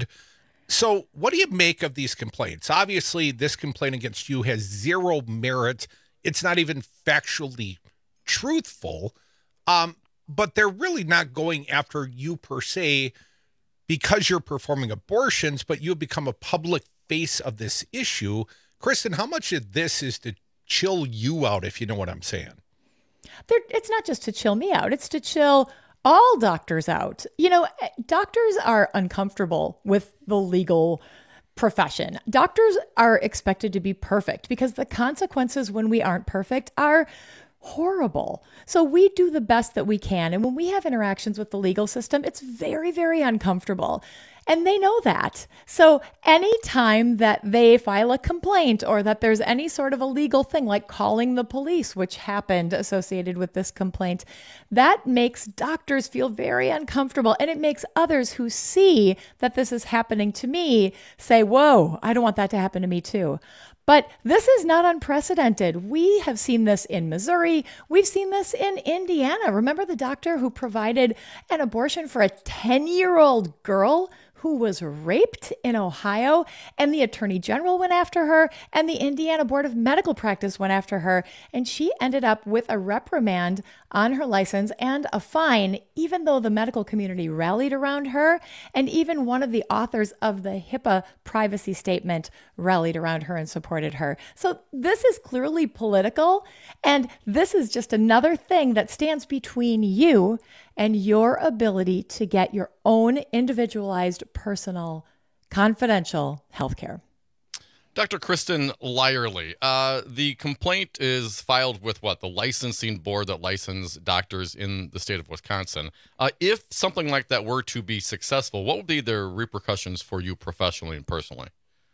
So what do you make of these complaints? Obviously, this complaint against you has zero merit. It's not even factually truthful, um, but they're really not going after you per se because you're performing abortions, but you have become a public face of this issue. Kristen, how much of this is to chill you out, if you know what I'm saying? They're, it's not just to chill me out. It's to chill all doctors out. You know, doctors are uncomfortable with the legal profession. Doctors are expected to be perfect because the consequences when we aren't perfect are horrible. So we do the best that we can. And when we have interactions with the legal system, it's very, very uncomfortable. And they know that. So anytime that they file a complaint or that there's any sort of a legal thing like calling the police, which happened associated with this complaint, that makes doctors feel very uncomfortable. And it makes others who see that this is happening to me say, whoa, I don't want that to happen to me too. But this is not unprecedented. We have seen this in Missouri. We've seen this in Indiana. Remember the doctor who provided an abortion for a ten-year-old girl who was raped in Ohio, and the Attorney General went after her, and the Indiana Board of Medical Practice went after her, and she ended up with a reprimand on her license and a fine, even though the medical community rallied around her, and even one of the authors of the HIPAA privacy statement rallied around her and supported her. So this is clearly political, and this is just another thing that stands between you and your ability to get your own individualized, personal, confidential healthcare. Doctor Kristen Lyerly, uh, the complaint is filed with what? The licensing board that licenses doctors in the state of Wisconsin. Uh, if something like that were to be successful, what would be the repercussions for you professionally and personally?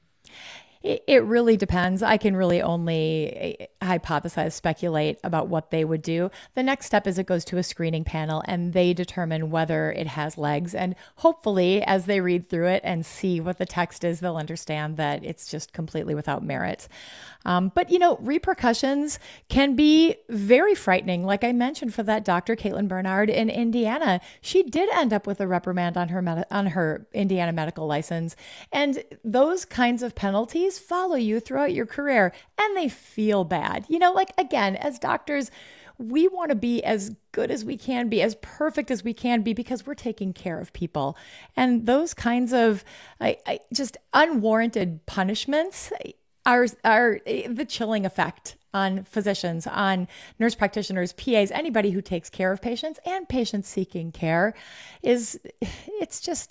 It really depends. I can really only hypothesize, speculate about what they would do. The next step is it goes to a screening panel and they determine whether it has legs. And hopefully, as they read through it and see what the text is, they'll understand that it's just completely without merit. Um, but, you know, repercussions can be very frightening. Like I mentioned for that doctor, Caitlin Bernard in Indiana, she did end up with a reprimand on her med- on her Indiana medical license. And those kinds of penalties follow you throughout your career and they feel bad. You know, like, again, as doctors, we want to be as good as we can be, as perfect as we can be, because we're taking care of people. And those kinds of I, I, just unwarranted punishments are, are the chilling effect on physicians, on nurse practitioners, P As, anybody who takes care of patients and patients seeking care is, it's just,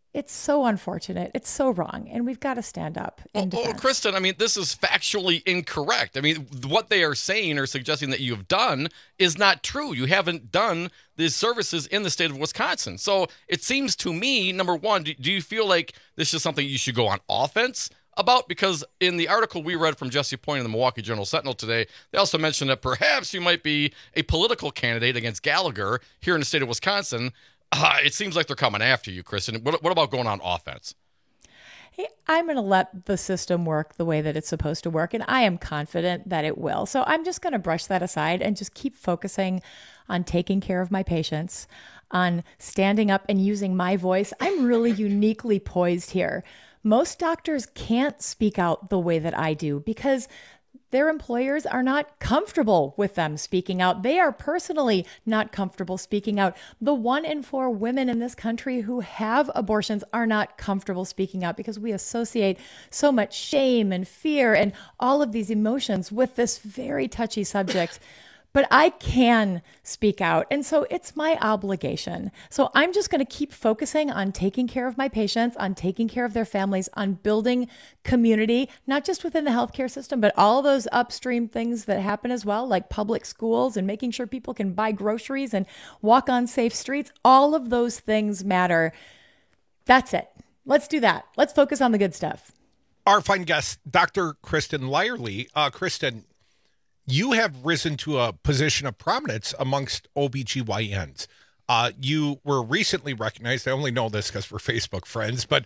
It's so unfortunate. It's so wrong. And we've got to stand up. Well, well, Kristen, I mean, this is factually incorrect. I mean, what they are saying or suggesting that you've done is not true. You haven't done these services in the state of Wisconsin. So it seems to me, number one, do, do you feel like this is something you should go on offense about? Because in the article we read from Jesse Point in the Milwaukee Journal Sentinel today, they also mentioned that perhaps you might be a political candidate against Gallagher here in the state of Wisconsin. Uh, it seems like they're coming after you, Kristen. What, what about going on offense? Hey, I'm going to let the system work the way that it's supposed to work, and I am confident that it will. So I'm just going to brush that aside and just keep focusing on taking care of my patients, on standing up and using my voice. I'm really uniquely poised here. Most doctors can't speak out the way that I do because their employers are not comfortable with them speaking out. They are personally not comfortable speaking out. The one in four women in this country who have abortions are not comfortable speaking out because we associate so much shame and fear and all of these emotions with this very touchy subject. But I can speak out. And so it's my obligation. So I'm just going to keep focusing on taking care of my patients, on taking care of their families, on building community, not just within the healthcare system, but all those upstream things that happen as well, like public schools and making sure people can buy groceries and walk on safe streets. All of those things matter. That's it. Let's do that. Let's focus on the good stuff. Our fine guest, Doctor Kristen Lyerly. Uh, Kristen, you have risen to a position of prominence amongst O B G Y Ns. Uh, you were recently recognized. I only know this because we're Facebook friends, but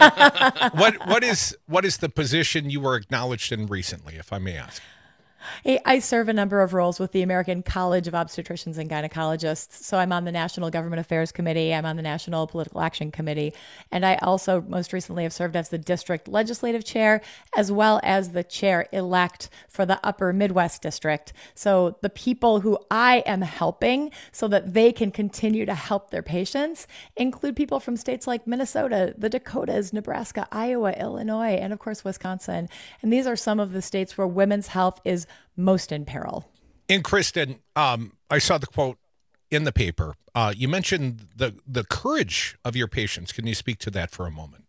what what is what is the position you were acknowledged in recently, if I may ask? Hey, I serve a number of roles with the American College of Obstetricians and Gynecologists. So I'm on the National Government Affairs Committee. I'm on the National Political Action Committee. And I also most recently have served as the district legislative chair, as well as the chair-elect for the Upper Midwest District. So the people who I am helping so that they can continue to help their patients include people from states like Minnesota, the Dakotas, Nebraska, Iowa, Illinois, and of course, Wisconsin. And these are some of the states where women's health is most in peril. And Kristen, um, I saw the quote in the paper. Uh, you mentioned the the courage of your patients. Can you speak to that for a moment?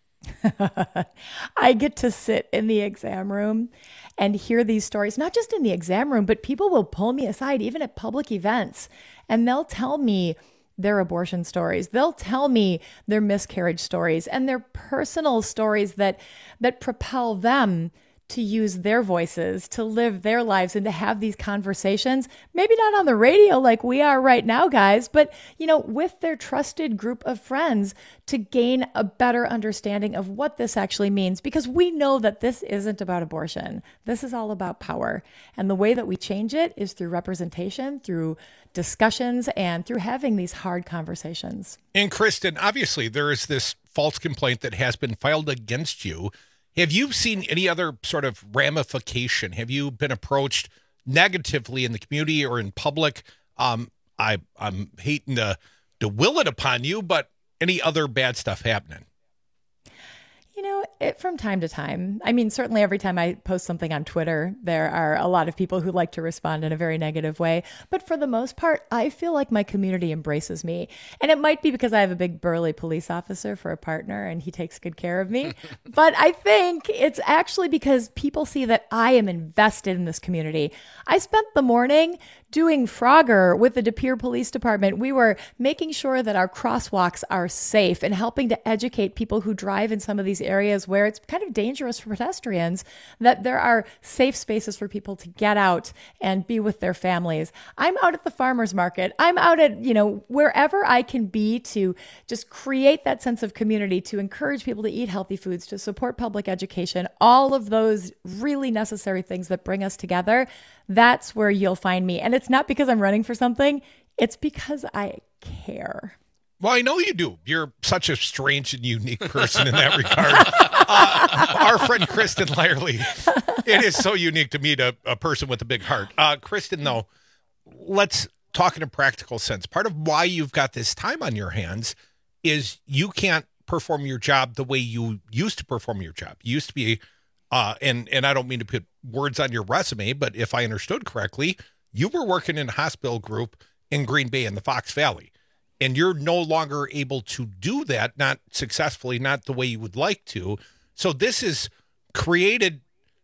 I get to sit in the exam room and hear these stories, not just in the exam room, but people will pull me aside, even at public events, and they'll tell me their abortion stories. They'll tell me their miscarriage stories and their personal stories that that propel them to use their voices, to live their lives and to have these conversations, maybe not on the radio like we are right now, guys, but, you know, with their trusted group of friends to gain a better understanding of what this actually means, because we know that this isn't about abortion. This is all about power. And the way that we change it is through representation, through discussions, and through having these hard conversations. And Kristen, obviously there is this false complaint that has been filed against you. Have you seen any other sort of ramification? Have you been approached negatively in the community or in public? Um, I, I'm hating to, to will it upon you, but any other bad stuff happening? You know, it, from time to time. I mean, certainly every time I post something on Twitter, there are a lot of people who like to respond in a very negative way. But for the most part, I feel like my community embraces me. And it might be because I have a big burly police officer for a partner and he takes good care of me. But I think it's actually because people see that I am invested in this community. I spent the morning doing Frogger with the De Pere Police Department. We were making sure that our crosswalks are safe and helping to educate people who drive in some of these areas where it's kind of dangerous for pedestrians, that there are safe spaces for people to get out and be with their families. I'm out at the farmers market. I'm out at, you know, wherever I can be to just create that sense of community, to encourage people to eat healthy foods, to support public education, all of those really necessary things that bring us together. That's where you'll find me. And it's not because I'm running for something. It's because I care. Well, I know you do. You're such a strange and unique person in that regard. Uh, our friend Kristen Lyerly. It is so unique to meet a, a person with a big heart. Uh, Kristen, though, let's talk in a practical sense. Part of why you've got this time on your hands is you can't perform your job the way you used to perform your job. You used to be, uh, and, and I don't mean to put words on your resume, but if I understood correctly, you were working in a hospital group in Green Bay in the Fox Valley. and you're no longer able to do that, not successfully, not the way you would like to. So this is created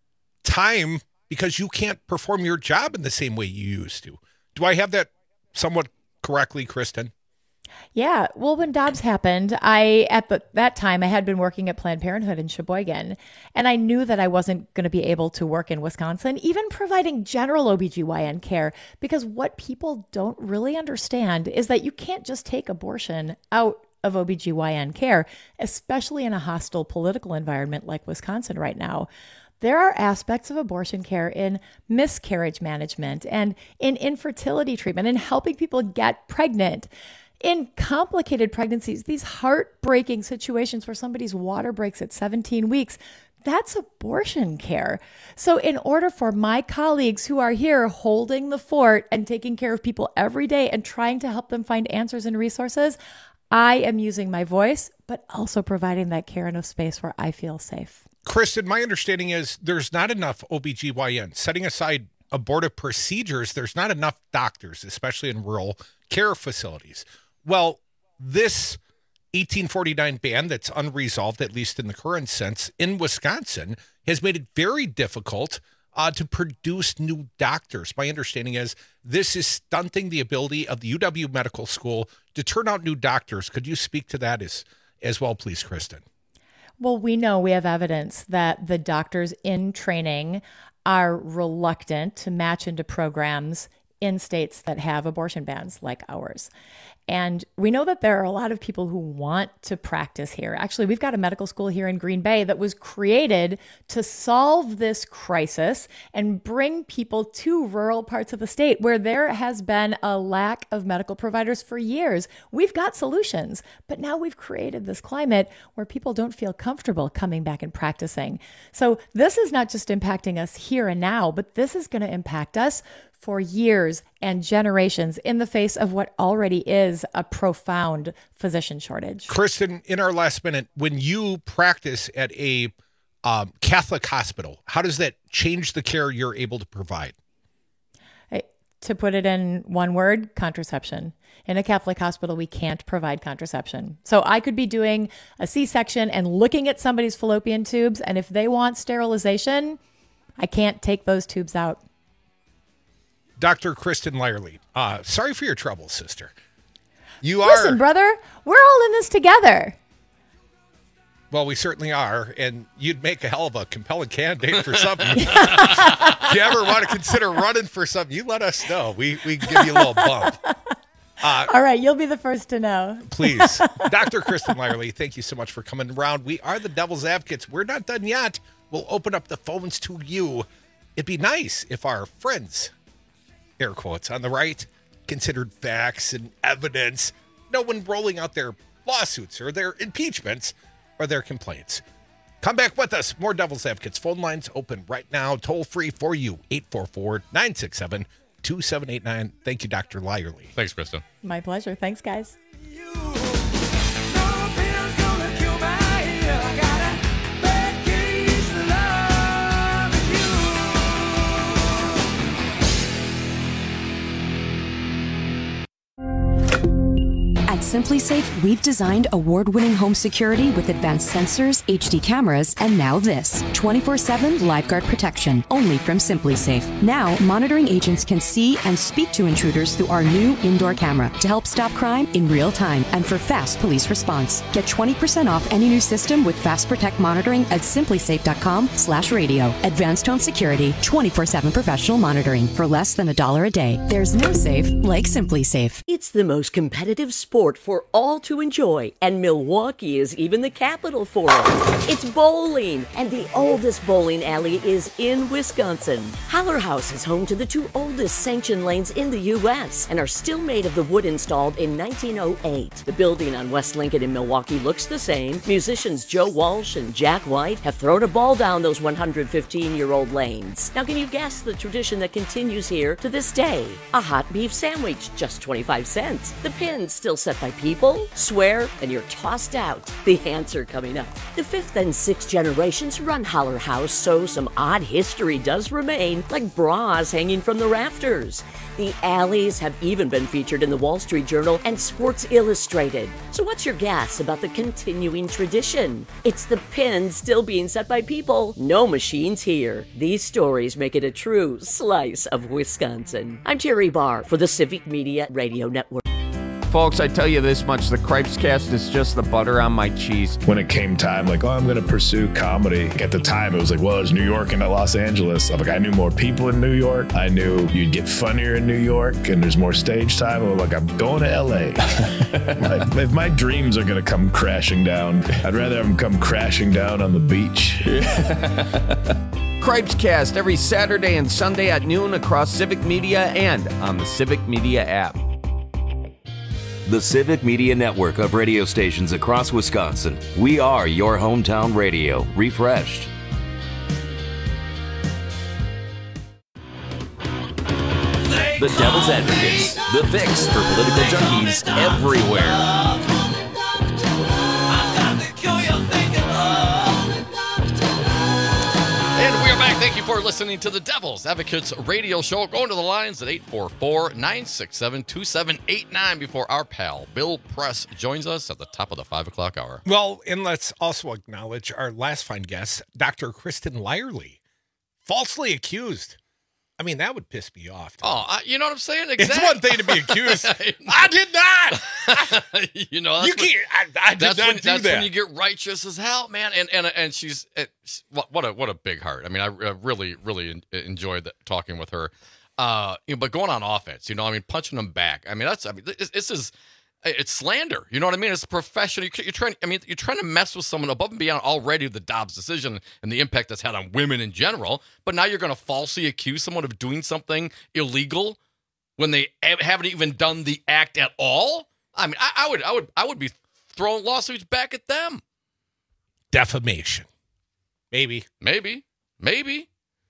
time because you can't perform your job in the same way you used to. Do I have that somewhat correctly, Kristen? Yeah. Well, when Dobbs happened, I, at the, that time, I had been working at Planned Parenthood in Sheboygan, and I knew that I wasn't going to be able to work in Wisconsin, even providing general O B G Y N care, because what people don't really understand is that you can't just take abortion out of O B G Y N care, especially in a hostile political environment like Wisconsin right now. There are aspects of abortion care in miscarriage management and in infertility treatment and helping people get pregnant. In complicated pregnancies, these heartbreaking situations where somebody's water breaks at seventeen weeks, that's abortion care. So in order for my colleagues who are here holding the fort and taking care of people every day and trying to help them find answers and resources, I am using my voice, but also providing that care in a space where I feel safe. Kristen, my understanding is there's not enough O B G Y N. Setting aside abortive procedures, there's not enough doctors, especially in rural care facilities. Well, this eighteen forty-nine ban that's unresolved, at least in the current sense, in Wisconsin, has made it very difficult uh, to produce new doctors. My understanding is this is stunting the ability of the U W Medical School to turn out new doctors. Could you speak to that as, as well, please, Kristen? Well, we know we have evidence that the doctors in training are reluctant to match into programs in states that have abortion bans like ours. And we know that there are a lot of people who want to practice here. Actually, we've got a medical school here in Green Bay that was created to solve this crisis and bring people to rural parts of the state where there has been a lack of medical providers for years. We've got solutions, but now we've created this climate where people don't feel comfortable coming back and practicing. So this is not just impacting us here and now, but this is going to impact us for years and generations in the face of what already is a profound physician shortage. Kristen, in our last minute, when you practice at a um, Catholic hospital, how does that change the care you're able to provide? To put it in one word, contraception. In a Catholic hospital, we can't provide contraception. So I could be doing a C-section and looking at somebody's fallopian tubes, and if they want sterilization, I can't take those tubes out. Doctor Kristen Lyerly, uh, sorry for your trouble, sister. You Listen, are... brother, we're all in this together. Well, we certainly are, and you'd make a hell of a compelling candidate for something. If you ever want to consider running for something, you let us know. We we can give you a little bump. Uh, all right, you'll be the first to know. Please. Doctor Kristen Lyerly, thank you so much for coming around. We are the Devil's Advocates. We're not done yet. We'll open up the phones to you. It'd be nice if our friends... air quotes on the right, considered facts and evidence. No one rolling out their lawsuits or their impeachments or their complaints. Come back with us. More Devil's Advocates. Phone lines open right now. Toll free for you. eight four four, nine six seven, two seven eight nine. Thank you, Doctor Lyerly. Thanks, Krista. My pleasure. Thanks, guys. At SimpliSafe, we've designed award-winning home security with advanced sensors, H D cameras, and now this, twenty-four seven LifeGuard protection, only from SimpliSafe. Now, monitoring agents can see and speak to intruders through our new indoor camera to help stop crime in real time and for fast police response. Get twenty percent off any new system with Fast Protect monitoring at simplisafe.com slash radio. Advanced home security, twenty-four seven professional monitoring for less than a dollar a day. There's no safe like SimpliSafe. It's the most competitive sport for all to enjoy, and Milwaukee is even the capital for it. It's bowling, and the oldest bowling alley is in Wisconsin. Haller House is home to the two oldest sanctioned lanes in the U S and are still made of the wood installed in nineteen oh eight. The building on West Lincoln in Milwaukee looks the same. Musicians Joe Walsh and Jack White have thrown a ball down those one hundred fifteen-year-old lanes. Now, can you guess the tradition that continues here to this day? A hot beef sandwich, just twenty-five cents. The pins still set by people, swear, and you're tossed out. The answer coming up. The fifth and sixth generations run Haller House, so some odd history does remain, like bras hanging from the rafters. The Alleys have even been featured in the Wall Street Journal and Sports Illustrated. So what's your guess about the continuing tradition? It's the pins still being set by people. No machines here. These stories make it a true slice of Wisconsin. I'm Terry Barr for the Civic Media Radio Network. Folks, I tell you this much, the Cripescast is just the butter on my cheese. When it came time, like, oh, I'm going to pursue comedy. At the time, it was like, well, it's New York and Los Angeles. I'm like, I knew more people in New York. I knew you'd get funnier in New York and there's more stage time. I'm like, I'm going to L A. Like, if my dreams are going to come crashing down, I'd rather have them come crashing down on the beach. Cripescast every Saturday and Sunday at noon across Civic Media and on the Civic Media app. The Civic Media Network of radio stations across Wisconsin. We are your hometown radio, refreshed. The Devil's Advocates, the fix for political junkies everywhere. And we are back. Thank you for listening to the Devil's Advocates radio show. Going to the lines at eight four four, nine six seven, two seven eight nine before our pal Bill Press joins us at the top of the five o'clock hour. Well, and let's also acknowledge our last fine guest, Doctor Kristen Lyerly, falsely accused. I mean, that would piss me off. Oh, I, you know what I'm saying? Exactly. It's one thing to be accused. I did not. you know, that's you can't. I, I did that's not when, do that's that. when you get righteous as hell, man. And and and she's it, what what a what a big heart. I mean, I, I really really enjoyed that, talking with her. Uh, you know, but going on offense, you know, I mean, punching them back. I mean, that's I mean, this, this is. It's slander. You know what I mean? It's a profession. You're trying. I mean, you're trying to mess with someone above and beyond already the Dobbs decision and the impact that's had on women in general. But now you're going to falsely accuse someone of doing something illegal when they haven't even done the act at all. I mean, I, I would, I would, I would be throwing lawsuits back at them. Defamation. Maybe. Maybe. Maybe.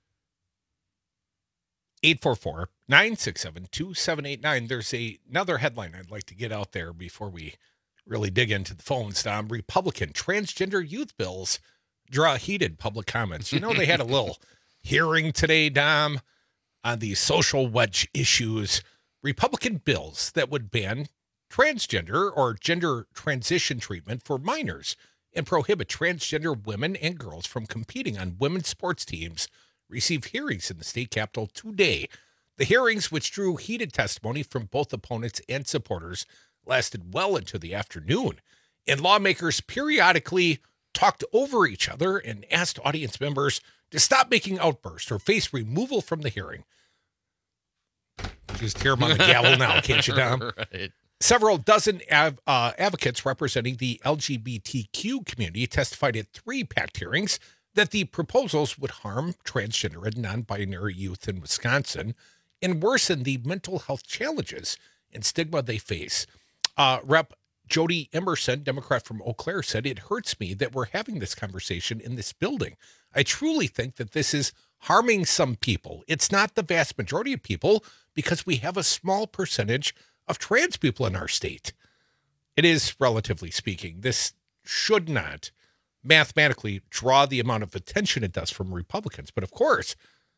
eight four four, nine six seven, two seven eight nine. There's a, another headline I'd like to get out there before we really dig into the phones, Dom. Republican transgender youth bills draw heated public comments. You know, they had a little hearing today, Dom, on the social wedge issues. Republican bills that would ban transgender or gender transition treatment for minors and prohibit transgender women and girls from competing on women's sports teams received hearings in the state capitol today. The hearings, which drew heated testimony from both opponents and supporters, lasted well into the afternoon, and lawmakers periodically talked over each other and asked audience members to stop making outbursts or face removal from the hearing. Just hear him on the gavel now, can't you, Dom? Right. Several dozen av- uh, advocates representing the L G B T Q community testified at three packed hearings that the proposals would harm transgender and non-binary youth in Wisconsin and worsen the mental health challenges and stigma they face. Uh, Rep Jody Emerson, Democrat from Eau Claire, said, "It hurts me that we're having this conversation in this building. I truly think that this is harming some people. It's not the vast majority of people because we have a small percentage of trans people in our state. It is, relatively speaking, this should not mathematically draw the amount of attention it does from Republicans. But of course,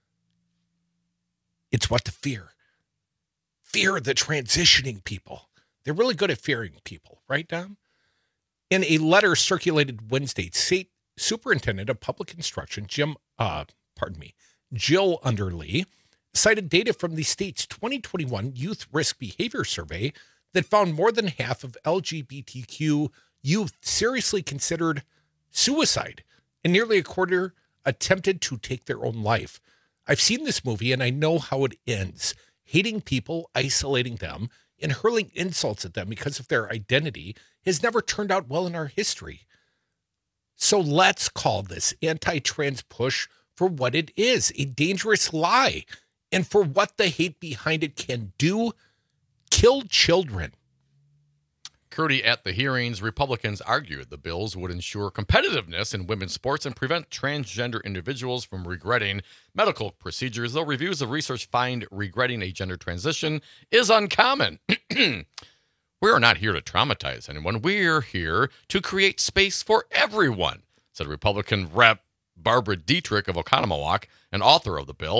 it's what to fear. Fear the transitioning people. They're really good at fearing people, right, Dom?" In a letter circulated Wednesday, State Superintendent of Public Instruction, Jim, uh, pardon me, Jill Underly, cited data from the state's twenty twenty-one Youth Risk Behavior Survey that found more than half of L G B T Q youth seriously considered suicide, and nearly a quarter attempted to take their own life. I've seen this movie, and I know how it ends. Hating people, isolating them, and hurling insults at them because of their identity has never turned out well in our history. So let's call this anti-trans push for what it is, a dangerous lie, and for what the hate behind it can do: kill children. Curdy, at the hearings, Republicans argued the bills would ensure competitiveness in women's sports and prevent transgender individuals from regretting medical procedures, though reviews of research find regretting a gender transition is uncommon. We are not here to traumatize anyone. We're here to create space for everyone, said Republican Rep Barbara Dietrich of Oconomowoc, an author of the bill.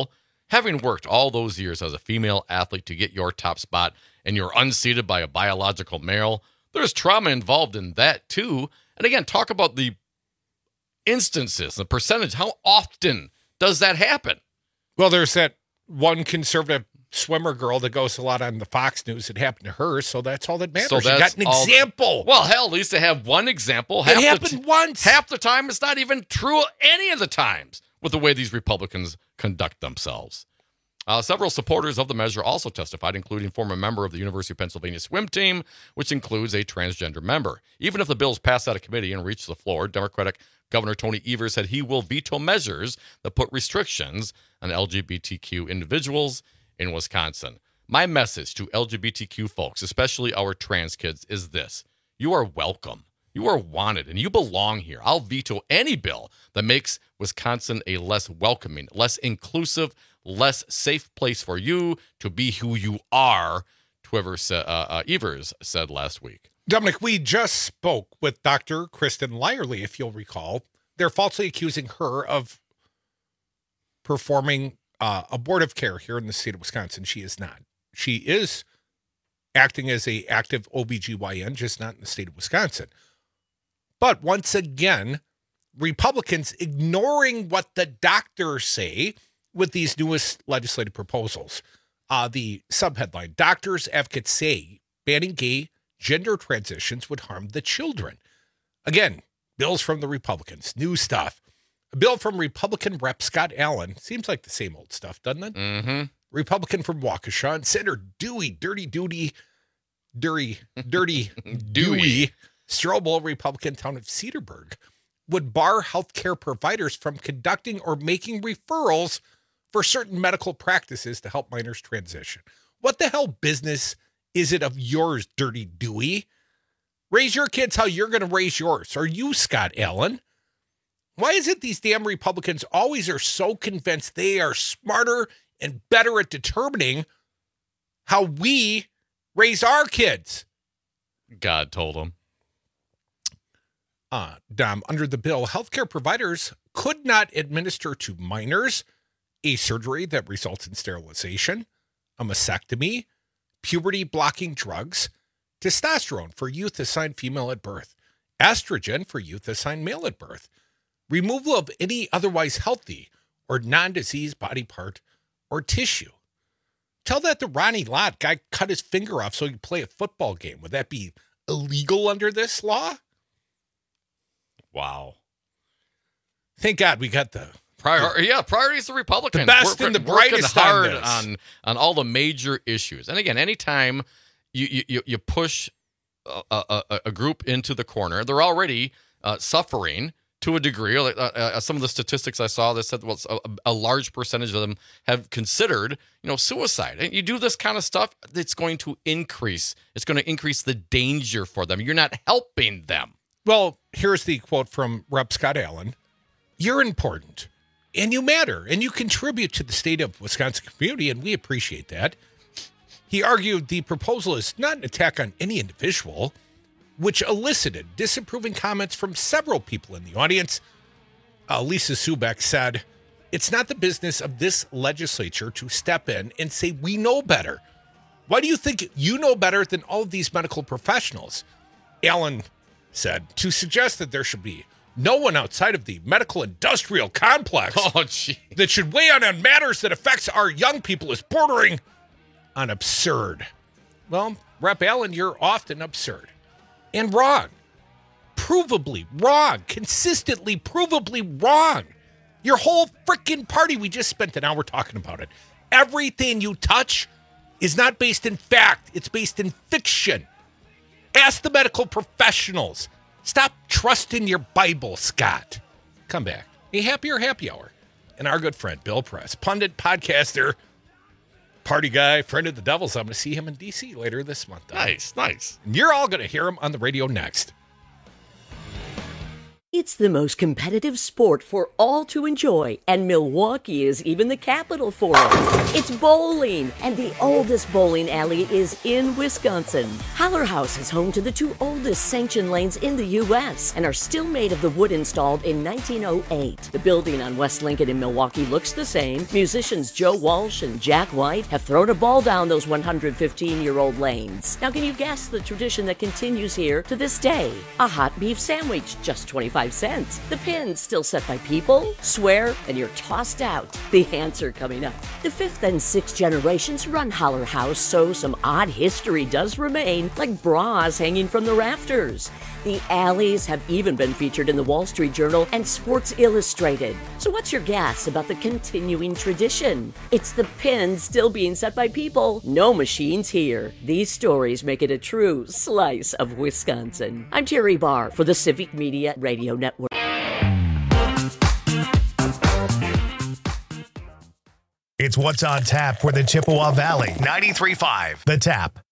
Having worked all those years as a female athlete to get your top spot and you're unseated by a biological male, there's trauma involved in that too. And again, talk about the instances, the percentage. How often does that happen? Well, there's that one conservative swimmer girl that goes a lot on the Fox News. It happened to her, so that's all that matters. So you got an all, example. Well, hell, at least they have one example. It half happened the t- once. Half the time, it's not even true any of the times with the way these Republicans conduct themselves. Uh, several supporters of the measure also testified, including former member of the University of Pennsylvania swim team, which includes a transgender member. Even if the bills pass out of committee and reach the floor, Democratic Governor Tony Evers said he will veto measures that put restrictions on L G B T Q individuals in Wisconsin. My message to L G B T Q folks, especially our trans kids, is this. You are welcome. You are wanted, and you belong here. I'll veto any bill that makes Wisconsin a less welcoming, less inclusive, less safe place for you to be who you are, Twiver sa- uh, uh, Evers said last week. Dominic, we just spoke with Doctor Kristen Lyerly, if you'll recall. They're falsely accusing her of performing uh, abortive care here in the state of Wisconsin. She is not. She is acting as a active O B G Y N, just not in the state of Wisconsin. But once again, Republicans ignoring what the doctors say with these newest legislative proposals. Uh, the subheadline, doctors, advocates say banning gay gender transitions would harm the children. Again, bills from the Republicans, new stuff. A bill from Republican Rep Scott Allen, seems like the same old stuff, doesn't it? Mm-hmm. Republican from Waukesha, and Senator Dewey, Dirty Duty, Dirty, Dirty Dewey, Strobel, Republican town of Cedarburg, would bar healthcare providers from conducting or making referrals for certain medical practices to help minors transition. What the hell business is it of yours, Dirty Dewey? Raise your kids how you're going to raise yours. Are you, Scott Allen? Why is it these damn Republicans always are so convinced they are smarter and better at determining how we raise our kids? God told them. Uh, Dom, under the bill, healthcare providers could not administer to minors a surgery that results in sterilization, a mastectomy, puberty-blocking drugs, testosterone for youth assigned female at birth, estrogen for youth assigned male at birth, removal of any otherwise healthy or non-diseased body part or tissue. Tell that to Ronnie Lott. Guy cut his finger off so he could play a football game. Would that be illegal under this law? Wow. Thank God we got the Prior, yeah, priorities of Republicans. The best We're, and the working brightest hard on this. on on all the major issues. And again, anytime you you, you push a, a, a group into the corner, they're already uh, suffering to a degree. Uh, uh, some of the statistics I saw that said well, a, a large percentage of them have considered, you know, suicide. And you do this kind of stuff, it's going to increase. It's going to increase the danger for them. You're not helping them. Well, here's the quote from Rep Scott Allen. You're important, and you matter, and you contribute to the state of Wisconsin community, and we appreciate that. He argued the proposal is not an attack on any individual, which elicited disapproving comments from several people in the audience. Uh, Lisa Subeck said, it's not the business of this legislature to step in and say, we know better. Why do you think you know better than all of these medical professionals? Allen said, to suggest that there should be no one outside of the medical industrial complex oh, gee. that should weigh in on matters that affects our young people is bordering on absurd. Well, Rep Allen, you're often absurd and wrong. Provably wrong. Consistently, provably wrong. Your whole freaking party, we just spent an hour talking about it. Everything you touch is not based in fact. It's based in fiction. Ask the medical professionals. Stop trusting your Bible, Scott. Come back. A happier happy hour. And our good friend, Bill Press, pundit, podcaster, party guy, friend of the devil's. I'm going to see him in D C later this month. Nice, nice. And you're all going to hear him on the radio next. It's the most competitive sport for all to enjoy, and Milwaukee is even the capital for it. It's bowling, and the oldest bowling alley is in Wisconsin. Haller House is home to the two oldest sanctioned lanes in the U S and are still made of the wood installed in nineteen oh eight. The building on West Lincoln in Milwaukee looks the same. Musicians Joe Walsh and Jack White have thrown a ball down those one hundred fifteen-year-old lanes. Now, can you guess the tradition that continues here to this day? A hot beef sandwich, just twenty-five cents. The pins still set by people, swear, and you're tossed out. The answer coming up. The fifth and sixth generations run Haller House, so some odd history does remain, like bras hanging from the rafters. The alleys have even been featured in the Wall Street Journal and Sports Illustrated. So what's your guess about the continuing tradition? It's the pins still being set by people, no machines here. These stories make it a true slice of Wisconsin. I'm Terry Barr for the Civic Media Radio Network. It's What's on Tap for the Chippewa Valley. ninety-three point five The Tap.